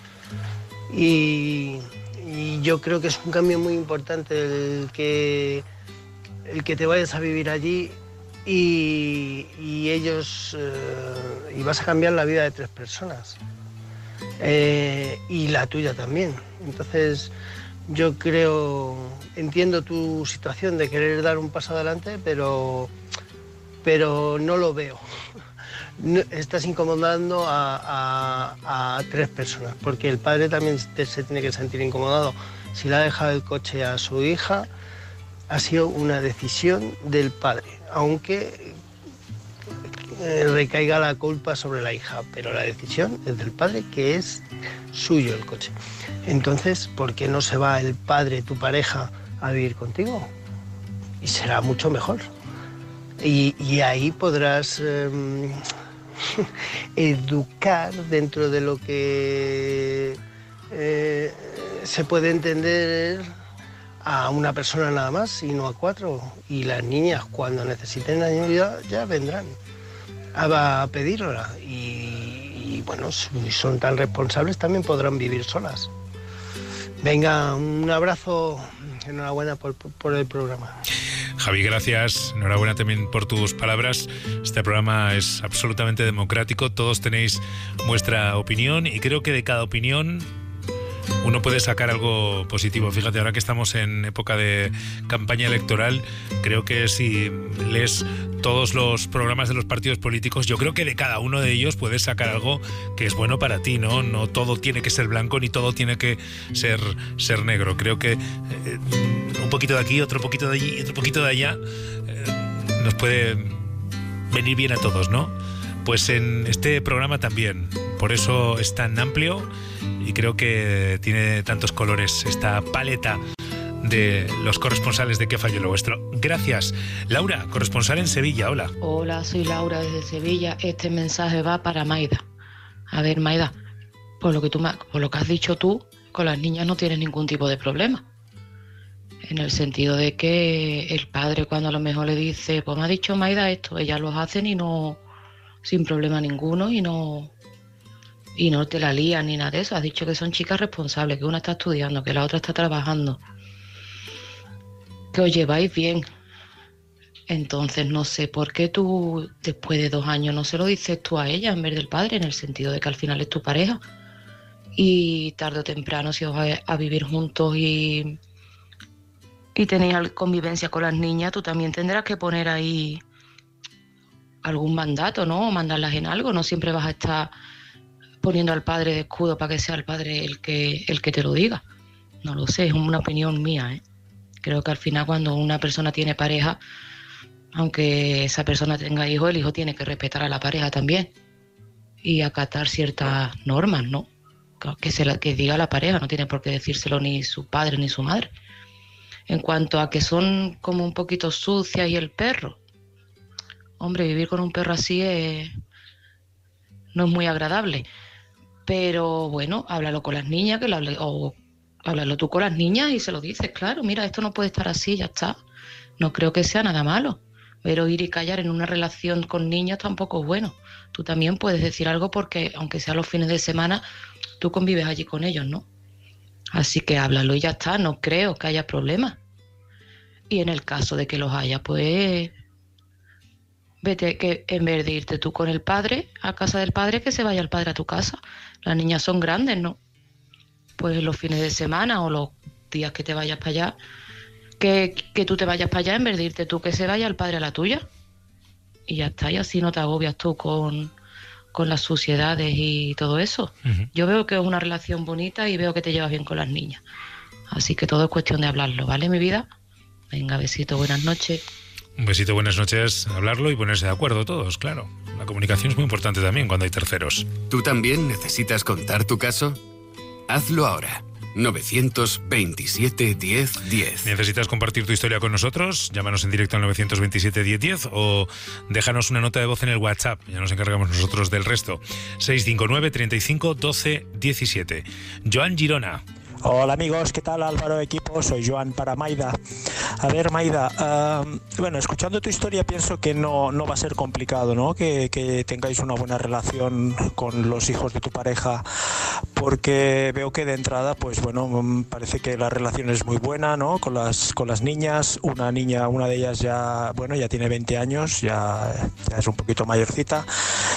Y, y yo creo que es un cambio muy importante el que, el que te vayas a vivir allí y, y ellos... Eh, y vas a cambiar la vida de tres personas. Eh, y la tuya también. Entonces... Yo creo, entiendo tu situación de querer dar un paso adelante, pero, pero no lo veo. No, estás incomodando a, a, a tres personas, porque el padre también te, se tiene que sentir incomodado. Si le ha dejado el coche a su hija, ha sido una decisión del padre, aunque eh, recaiga la culpa sobre la hija, pero la decisión es del padre, que es suyo el coche. Entonces, ¿por qué no se va el padre, tu pareja, a vivir contigo? Y será mucho mejor. Y, y ahí podrás eh, educar dentro de lo que eh, se puede entender a una persona nada más y no a cuatro. Y las niñas, cuando necesiten ayuda, ya vendrán a, a pedirla. Y, y bueno, si son tan responsables, también podrán vivir solas. Venga, un abrazo, enhorabuena por, por el programa. Javi, gracias, enhorabuena también por tus palabras. Este programa es absolutamente democrático, todos tenéis vuestra opinión y creo que de cada opinión uno puede sacar algo positivo. Fíjate, ahora que estamos en época de campaña electoral, creo que si lees todos los programas de los partidos políticos, yo creo que de cada uno de ellos puedes sacar algo que es bueno para ti, ¿no? No todo tiene que ser blanco ni todo tiene que ser, ser negro. Creo que eh, un poquito de aquí, otro poquito de allí, otro poquito de allá, eh, nos puede venir bien a todos, ¿no? Pues en este programa también. Por eso es tan amplio y creo que tiene tantos colores esta paleta de los corresponsales de Qué Falló Lo Vuestro. Gracias. Laura, corresponsal en Sevilla, hola. Hola, soy Laura desde Sevilla. Este mensaje va para Maida. A ver, Maida, por lo que tú, por lo que has dicho tú, con las niñas no tienes ningún tipo de problema. En el sentido de que el padre, cuando a lo mejor le dice, pues me ha dicho Maida esto, ellas lo hacen y no, sin problema ninguno, y no, y no te la lían ni nada de eso. Has dicho que son chicas responsables, que una está estudiando, que la otra está trabajando, que os lleváis bien. Entonces no sé por qué tú, después de dos años, no se lo dices tú a ella en vez del padre, en el sentido de que al final es tu pareja. Y tarde o temprano, si os vais a vivir juntos y, y tenéis convivencia con las niñas, tú también tendrás que poner ahí algún mandato, ¿no? O mandarlas en algo. No siempre vas a estar poniendo al padre de escudo para que sea el padre el que, el que te lo diga. No lo sé, es una opinión mía, ¿eh? Creo que al final, cuando una persona tiene pareja, aunque esa persona tenga hijos, el hijo tiene que respetar a la pareja también y acatar ciertas normas, ¿no? Que, se la, que diga la pareja, no tiene por qué decírselo ni su padre ni su madre. En cuanto a que son como un poquito sucias y el perro, hombre, vivir con un perro así es, no es muy agradable. Pero bueno, háblalo con las niñas, que lo hable, o háblalo tú con las niñas y se lo dices, claro, mira, esto no puede estar así, ya está. No creo que sea nada malo. Pero ir y callar en una relación con niños tampoco es bueno. Tú también puedes decir algo porque, aunque sea los fines de semana, tú convives allí con ellos, ¿no? Así que háblalo y ya está, no creo que haya problemas. Y en el caso de que los haya, pues vete, que en vez de irte tú con el padre a casa del padre, que se vaya el padre a tu casa. Las niñas son grandes, ¿no? Pues los fines de semana o los días que te vayas para allá, que, que tú te vayas para allá en vez de irte tú, que se vaya el padre a la tuya. Y ya está, y así no te agobias tú con, con las suciedades y todo eso. Uh-huh. Yo veo que es una relación bonita y veo que te llevas bien con las niñas. Así que todo es cuestión de hablarlo, ¿vale, mi vida? Venga, besito, buenas noches. Un besito, buenas noches, hablarlo y ponerse de acuerdo todos, claro. La comunicación es muy importante también cuando hay terceros. ¿Tú también necesitas contar tu caso? Hazlo ahora. novecientos veintisiete diez diez. ¿Necesitas compartir tu historia con nosotros? Llámanos en directo al novecientos veintisiete diez diez o déjanos una nota de voz en el WhatsApp. Ya nos encargamos nosotros del resto. seis cinco nueve, treinta y cinco, doce, diecisiete. Joan Girona. Hola amigos, ¿qué tal? Álvaro, equipo, soy Joan para Maida. A ver, Maida, uh, bueno, escuchando tu historia pienso que no, no va a ser complicado, ¿no? Que, que tengáis una buena relación con los hijos de tu pareja, porque veo que de entrada, pues bueno, parece que la relación es muy buena, ¿no? Con las, con las niñas, una niña, una de ellas ya, bueno, ya tiene veinte años, ya, ya es un poquito mayorcita.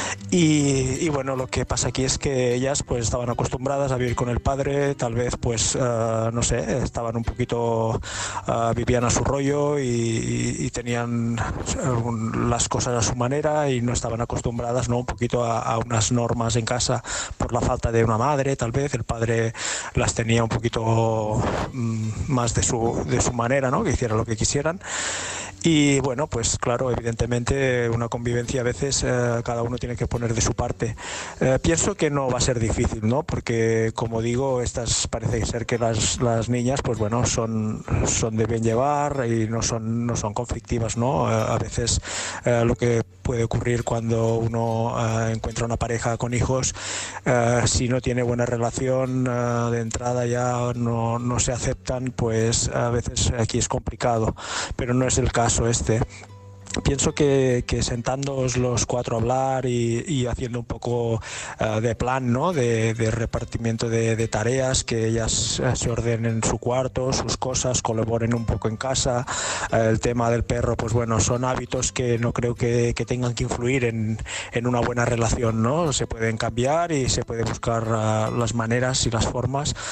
Y, y bueno, lo que pasa aquí es que ellas pues estaban acostumbradas a vivir con el padre, tal vez pues uh, no sé, estaban un poquito, uh, vivían a su rollo y, y, y tenían un, las cosas a su manera y no estaban acostumbradas, ¿no? Un poquito a, a unas normas en casa por la falta de una madre, tal vez el padre las tenía un poquito um, más de su, de su manera, ¿no? Que hicieran lo que quisieran. Y bueno, pues claro, evidentemente una convivencia a veces eh, cada uno tiene que poner de su parte. Eh, pienso que no va a ser difícil, ¿no? Porque como digo, estas parece ser que las, las niñas, pues bueno, son, son de bien llevar y no son, no son conflictivas, ¿no? Eh, a veces eh, lo que puede ocurrir cuando uno eh, encuentra una pareja con hijos, eh, si no tiene buena relación eh, de entrada ya no, no se aceptan, pues a veces aquí es complicado, pero no es el caso este. Pienso que, que sentándoos los cuatro a hablar y, y haciendo un poco uh, de plan, ¿no? de, de repartimiento de, de tareas, que ellas uh, se ordenen su cuarto, sus cosas, colaboren un poco en casa. Uh, el tema del perro, pues bueno, son hábitos que no creo que, que tengan que influir en, en una buena relación, ¿no? Se pueden cambiar y se puede buscar uh, las maneras y las formas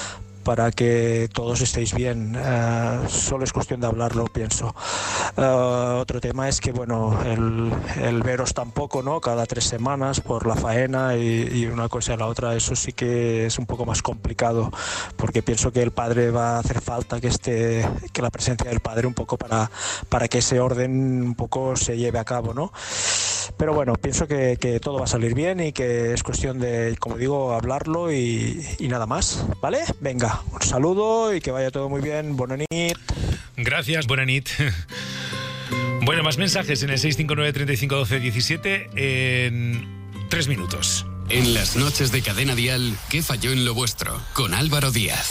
para que todos estéis bien. Uh, solo es cuestión de hablarlo, pienso. Uh, otro tema es que, bueno, el, el veros tampoco, ¿no? Cada tres semanas por la faena y, y una cosa y la otra, eso sí que es un poco más complicado, porque pienso que el padre va a hacer falta que esté, que la presencia del padre un poco para, para que ese orden un poco se lleve a cabo, ¿no? Pero bueno, pienso que, que todo va a salir bien y que es cuestión de, como digo, hablarlo y, y nada más, ¿vale? Venga, un saludo y que vaya todo muy bien. Buena nit. Gracias, buena nit. Bueno, más mensajes en el seis cinco nueve, treinta y cinco, doce, diecisiete en tres minutos. En las noches de Cadena Dial, ¿qué falló en lo vuestro? Con Álvaro Díaz.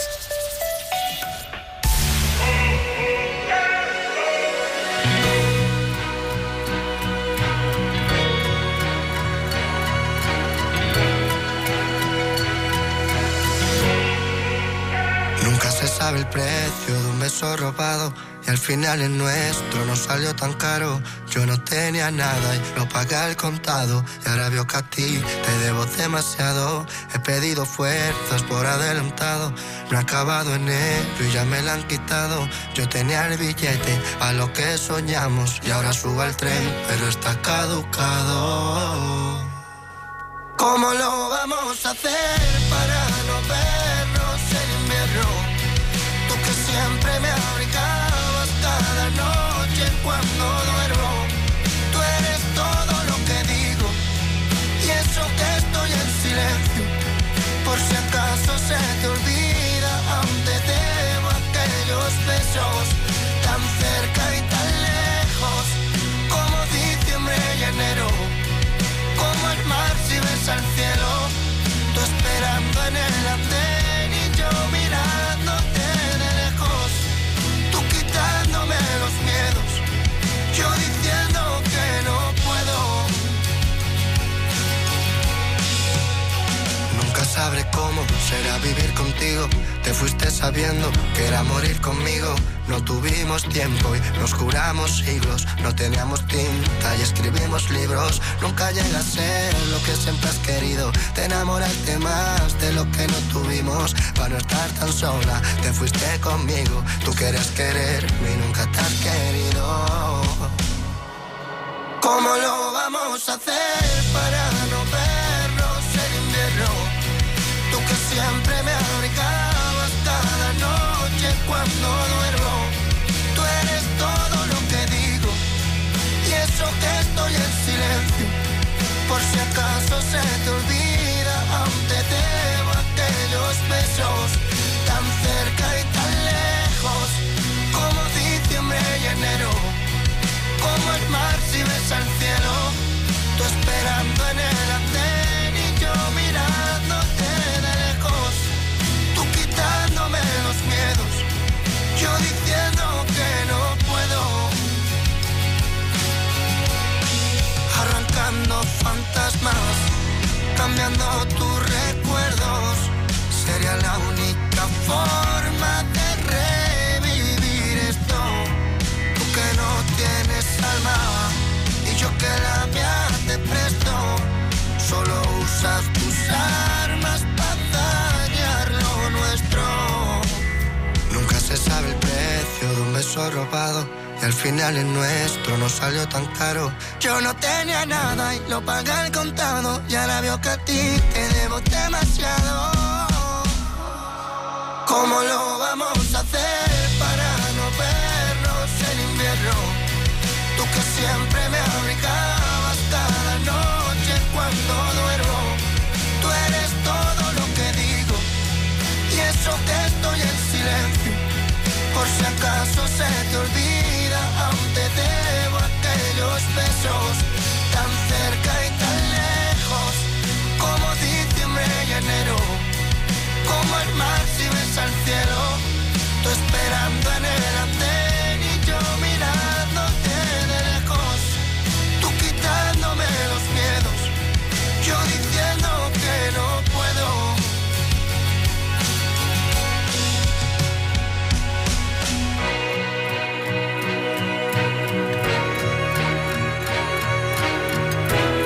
Nunca se sabe el precio de un beso robado y al final el nuestro no salió tan caro. Yo no tenía nada y lo pagué al contado y ahora veo que a ti te debo demasiado. He pedido fuerzas por adelantado, no he acabado enero y ya me la han quitado. Yo tenía el billete a lo que soñamos y ahora subo al tren pero está caducado. ¿Cómo lo vamos a hacer para no vernos en invierno? Tú que siempre me abrigabas cada noche cuando duermo. Tú eres todo lo que digo y eso que estoy en silencio. Por si acaso se te olvida, aún te debo aquellos besos tan cerca y tan lejos como diciembre y enero. Como el mar si ves al cielo, tú esperando en el andén y yo mirándote de lejos, tú quitándome los miedos, yo diciendo que no puedo. Nunca sabré cómo será vivir contigo, te fuiste sabiendo que era morir conmigo. No tuvimos tiempo y nos juramos siglos, no teníamos tinta y escribimos libros. Nunca llega a ser lo que siempre has querido, te enamoraste más de lo que no tuvimos. Para no estar tan sola, te fuiste conmigo, tú querías quererme y nunca te has querido. ¿Cómo lo vamos a hacer para no vernos en invierno? Tú que siempre me abrigabas cada noche cuando duermo. Tú eres todo lo que digo y eso que estoy en silencio. Por si acaso se te olvida, aún te debo aquellos besos tan cerca y tan lejos como diciembre y enero. Como el mar si ves al cielo, tú esperando en el andén y yo mirándote de lejos, tú quitándome los miedos, yo diciendo que no puedo. Arrancando fantasmas, cambiando tus recuerdos, sería la única forma de revivir esto. Tú que no tienes alma y yo que la mía te presto, solo usas tus armas para dañar lo nuestro. Nunca se sabe el precio de un beso robado y al final el nuestro no salió tan caro. Yo no tenía nada y lo pagué al contado y ahora veo que a ti te debo demasiado. ¿Cómo lo vamos a hacer para no vernos en invierno? Tú que siempre me abrigabas cada noche cuando duermo. Tú eres todo lo que digo y eso que estoy en silencio. Por si acaso se te olvida, aún te debo aquellos besos tan cerca y tan lejos como diciembre y enero. Como el mar si ves al cielo, tú esperando en el andén y yo mirándote de lejos, tú quitándome los miedos, yo diciendo que no puedo.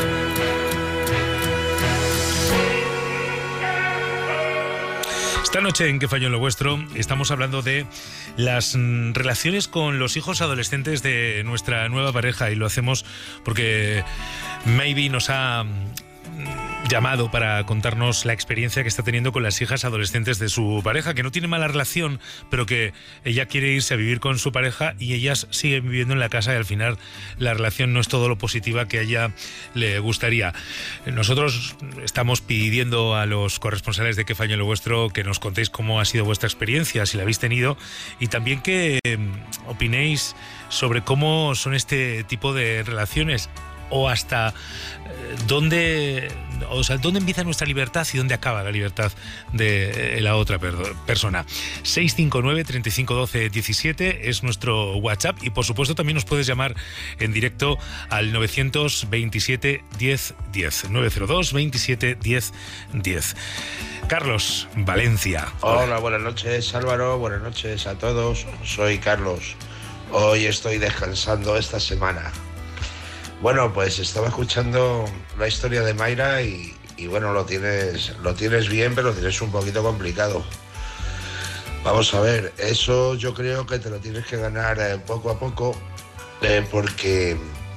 Esta noche en ¿Qué falló en lo vuestro? Estamos hablando de las mm, relaciones con los hijos adolescentes de nuestra nueva pareja, y lo hacemos porque Maybe nos ha mm, llamado para contarnos la experiencia que está teniendo con las hijas adolescentes de su pareja, que no tiene mala relación, pero que ella quiere irse a vivir con su pareja y ellas siguen viviendo en la casa, y al final la relación no es todo lo positiva que a ella le gustaría. Nosotros estamos pidiendo a los corresponsales de ¿Qué falló en lo vuestro? Que nos contéis cómo ha sido vuestra experiencia, si la habéis tenido, y también que eh, opinéis sobre cómo son este tipo de relaciones, o hasta eh, dónde, o sea, dónde empieza nuestra libertad y dónde acaba la libertad de eh, la otra per- persona. seis cinco nueve, treinta y cinco, doce, diecisiete es nuestro WhatsApp, y por supuesto también nos puedes llamar en directo al novecientos veintisiete diez diez, nueve cero dos veintisiete diez diez. Carlos, Valencia. Hola. Hola, buenas noches Álvaro, buenas noches a todos. Soy Carlos. Hoy estoy descansando esta semana. Bueno, pues estaba escuchando la historia de Mayra y, y bueno, lo tienes, lo tienes bien, pero lo tienes un poquito complicado. Vamos a ver, eso yo creo que te lo tienes que ganar eh, poco a poco, eh, porque,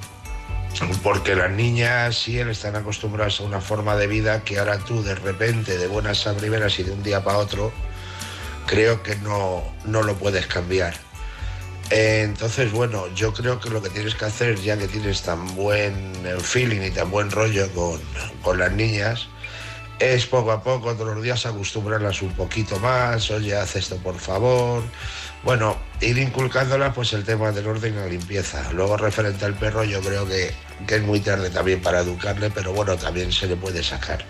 porque las niñas sí están acostumbradas a una forma de vida que ahora tú de repente, de buenas a primeras y de un día para otro, creo que no, no lo puedes cambiar. Entonces, bueno, yo creo que lo que tienes que hacer, ya que tienes tan buen feeling y tan buen rollo con, con las niñas, es poco a poco, todos los días, acostumbrarlas un poquito más. Oye, haz esto por favor. Bueno, ir inculcándolas pues el tema del orden y la limpieza. Luego, referente al perro, yo creo que, que es muy tarde también para educarle, pero bueno, también se le puede sacar.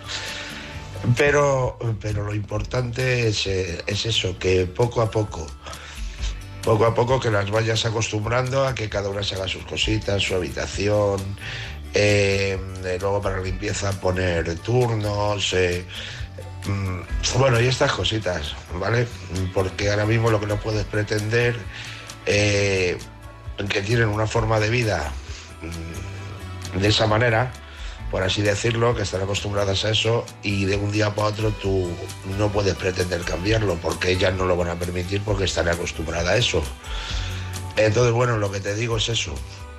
Pero, pero lo importante es, es eso, que poco a poco... Poco a poco que las vayas acostumbrando a que cada una se haga sus cositas, su habitación, eh, eh, luego para la limpieza poner turnos, eh, mm, bueno, y estas cositas, ¿vale? Porque ahora mismo lo que no puedes pretender, eh, que tienen una forma de vida mm, de esa manera, por así decirlo, que están acostumbradas a eso, y de un día para otro tú no puedes pretender cambiarlo, porque ellas no lo van a permitir porque están acostumbradas a eso. Entonces, bueno, lo que te digo es eso.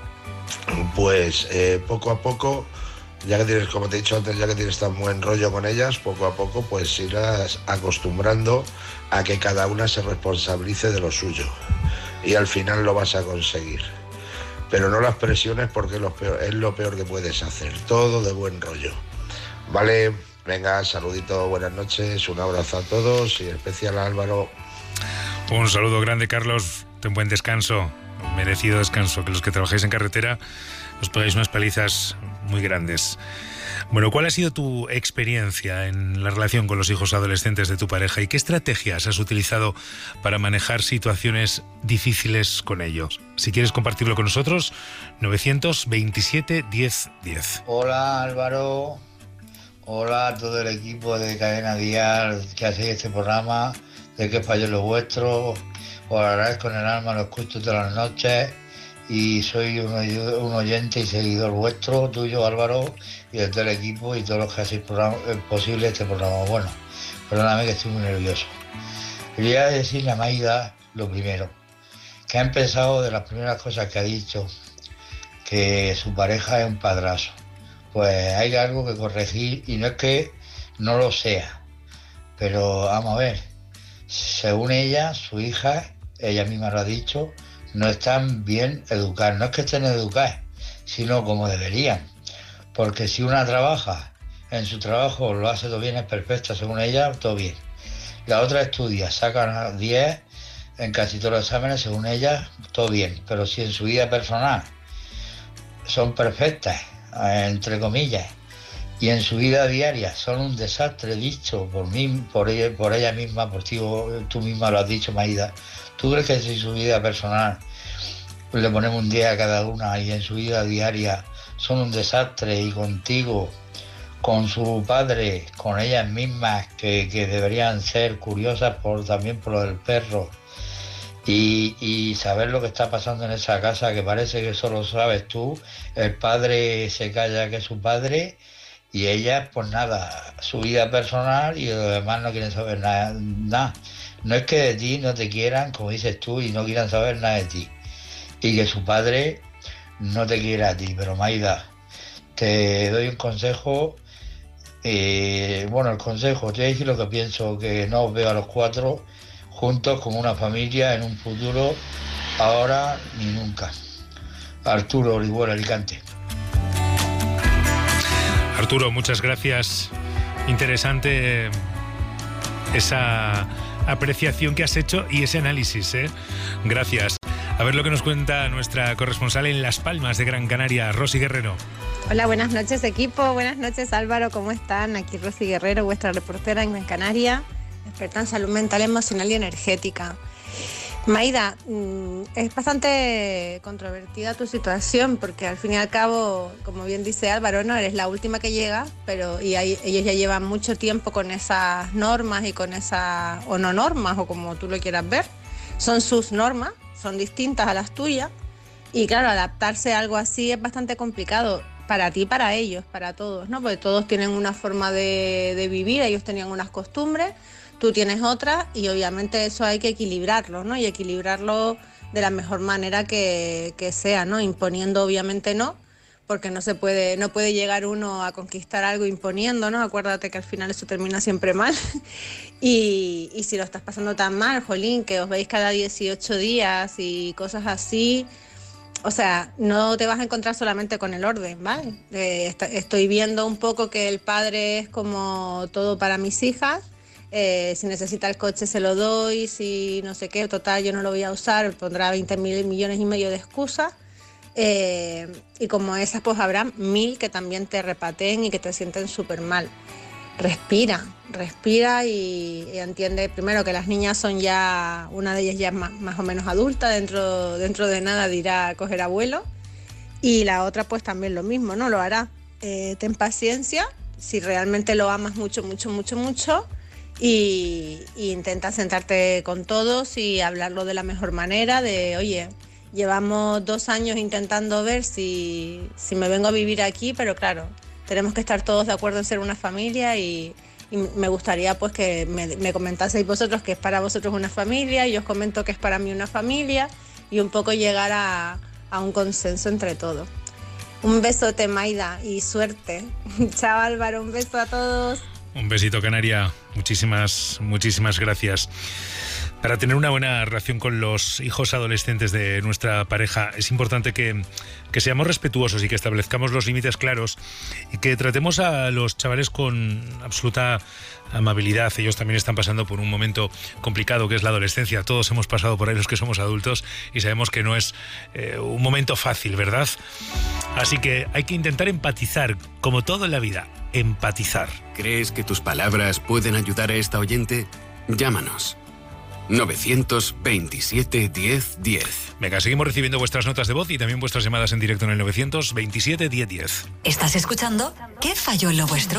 Pues eh, poco a poco, ya que tienes, como te he dicho antes, ya que tienes tan buen rollo con ellas, poco a poco pues irás acostumbrando a que cada una se responsabilice de lo suyo, y al final lo vas a conseguir. Pero no las presiones, porque es lo peor, es lo peor que puedes hacer. Todo de buen rollo. Vale, venga, saludito, buenas noches, un abrazo a todos, y en especial a Álvaro. Un saludo grande, Carlos, ten buen descanso, merecido descanso, que los que trabajáis en carretera os pegáis unas palizas muy grandes. Bueno, ¿cuál ha sido tu experiencia en la relación con los hijos adolescentes de tu pareja, y qué estrategias has utilizado para manejar situaciones difíciles con ellos? Si quieres compartirlo con nosotros, novecientos veintisiete diez diez. Hola Álvaro, hola a todo el equipo de Cadena Dial que hacéis este programa, de ¿Qué falló en lo vuestro? Os agradezco en el alma, lo escucho todas las noches. Y soy un, un oyente y seguidor vuestro, tuyo Álvaro, y de todo el equipo y todos los que hacéis programa, eh, posible este programa. Bueno, perdóname que estoy muy nervioso. Quería decirle a Maida lo primero, que ha empezado de las primeras cosas que ha dicho, que su pareja es un padrazo. Pues hay algo que corregir, y no es que no lo sea, pero vamos a ver, según ella, su hija, ella misma lo ha dicho, no están bien educadas. No es que estén educadas, sino como deberían. Porque si una trabaja, en su trabajo lo hace todo bien, es perfecta, según ella, todo bien. La otra estudia, saca diez en casi todos los exámenes, según ella, todo bien. Pero si en su vida personal son perfectas, entre comillas, y en su vida diaria son un desastre, dicho por mí, por ella, por ella misma, por ti, tú misma lo has dicho, Maida. ¿Tú crees que si su vida personal le ponemos un día a cada una, y en su vida diaria son un desastre, y contigo, con su padre, con ellas mismas, que, que deberían ser curiosas por también por lo del perro, y, y saber lo que está pasando en esa casa, que parece que solo sabes tú, el padre se calla que es su padre, Y ellas, pues nada, su vida personal y los demás no quieren saber nada. nada. No es que de ti no te quieran, como dices tú, y no quieran saber nada de ti. Y que su padre no te quiera a ti. Pero Maida, te doy un consejo. Eh, bueno, el consejo, te voy a decir lo que pienso, que no os veo a los cuatro juntos como una familia en un futuro, ahora ni nunca. Arturo Orihuela, Alicante. Arturo, muchas gracias. Interesante esa apreciación que has hecho y ese análisis, ¿eh? Gracias. A ver lo que nos cuenta nuestra corresponsal en Las Palmas de Gran Canaria, Rosy Guerrero. Hola, buenas noches equipo, buenas noches Álvaro, ¿cómo están? Aquí Rosy Guerrero, vuestra reportera en Gran Canaria, experta en salud mental, emocional y energética. Maida, es bastante controvertida tu situación porque al fin y al cabo, como bien dice Álvaro, no eres la última que llega, pero y hay, ellos ya llevan mucho tiempo con esas normas y con esas, o no normas, o como tú lo quieras ver, son sus normas, son distintas a las tuyas y claro, adaptarse a algo así es bastante complicado para ti, para ellos, para todos, ¿no? Porque todos tienen una forma de, de vivir, ellos tenían unas costumbres, tú tienes otra y obviamente eso hay que equilibrarlo, ¿no? Y equilibrarlo de la mejor manera que, que sea, ¿no? Imponiendo obviamente no, porque no se puede, no puede llegar uno a conquistar algo imponiendo, ¿no? Acuérdate que al final eso termina siempre mal. y, y si lo estás pasando tan mal, jolín, que os veis cada dieciocho días y cosas así, o sea, no te vas a encontrar solamente con el orden, ¿vale? Eh, est- estoy viendo un poco que el padre es como todo para mis hijas. Eh, si necesita el coche se lo doy, si no sé qué, total yo no lo voy a usar, pondrá veinte mil millones y medio de excusas. Eh, y como esas pues habrá mil que también te repateen y que te sienten súper mal. Respira, respira y, y entiende primero que las niñas son ya, una de ellas ya es más, más o menos adulta, dentro, dentro de nada dirá a coger abuelo y la otra pues también lo mismo, ¿no? Lo hará. Eh, ten paciencia, si realmente lo amas mucho, mucho, mucho, mucho. Y, y intenta sentarte con todos y hablarlo de la mejor manera, de oye, llevamos dos años intentando ver si, si me vengo a vivir aquí, pero claro, tenemos que estar todos de acuerdo en ser una familia y, y me gustaría pues que me, me comentaseis vosotros que es para vosotros una familia y yo os comento que es para mí una familia y un poco llegar a, a un consenso entre todos. Un besote Maida y suerte. Chao Álvaro, un beso a todos. Un besito, Canaria. Muchísimas, muchísimas gracias. Para tener una buena relación con los hijos adolescentes de nuestra pareja es importante que, que seamos respetuosos y que establezcamos los límites claros y que tratemos a los chavales con absoluta amabilidad. Ellos también están pasando por un momento complicado que es la adolescencia. Todos hemos pasado por ahí los que somos adultos y sabemos que no es eh, un momento fácil, ¿verdad? Así que hay que intentar empatizar, como todo en la vida, empatizar. ¿Crees que tus palabras pueden ayudar a esta oyente? Llámanos. novecientos veintisiete diez diez. Venga, seguimos recibiendo vuestras notas de voz y también vuestras llamadas en directo en el novecientos veintisiete diez diez. ¿Estás escuchando? ¿Qué falló en lo vuestro?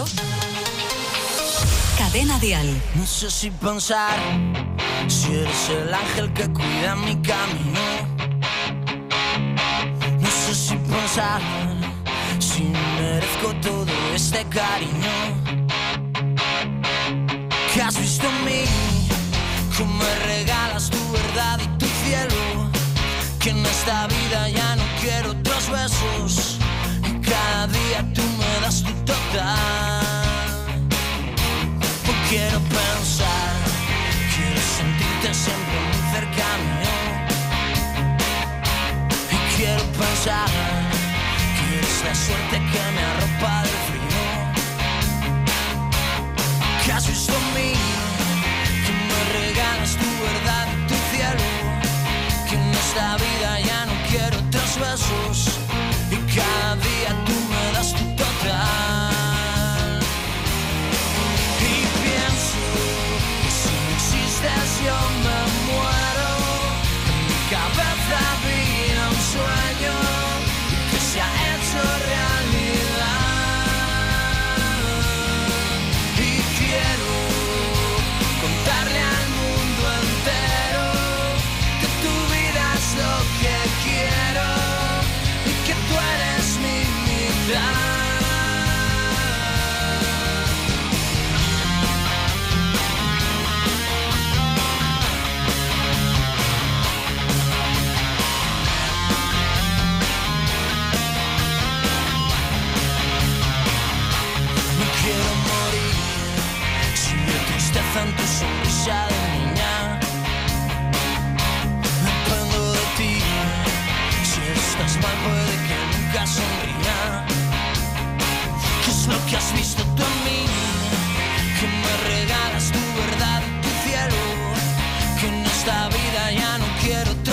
Cadena Dial. No sé si pensar si eres el ángel que cuida mi camino. No sé si pensar si merezco todo este cariño que has visto en mí. Tú me regalas tu verdad y tu cielo, que en esta vida ya no quiero otros besos, y cada día tú me das tu total. No quiero pensar, quiero sentirte siempre muy cercano, y quiero pensar que eres la suerte que me arropa del frío, que has visto en mí. Regalas tu verdad y tu cielo, que en esta vida ya no quiero otros besos, y cada día tú me das tu total. Y pienso que si no existes yo me muero, en mi cabeza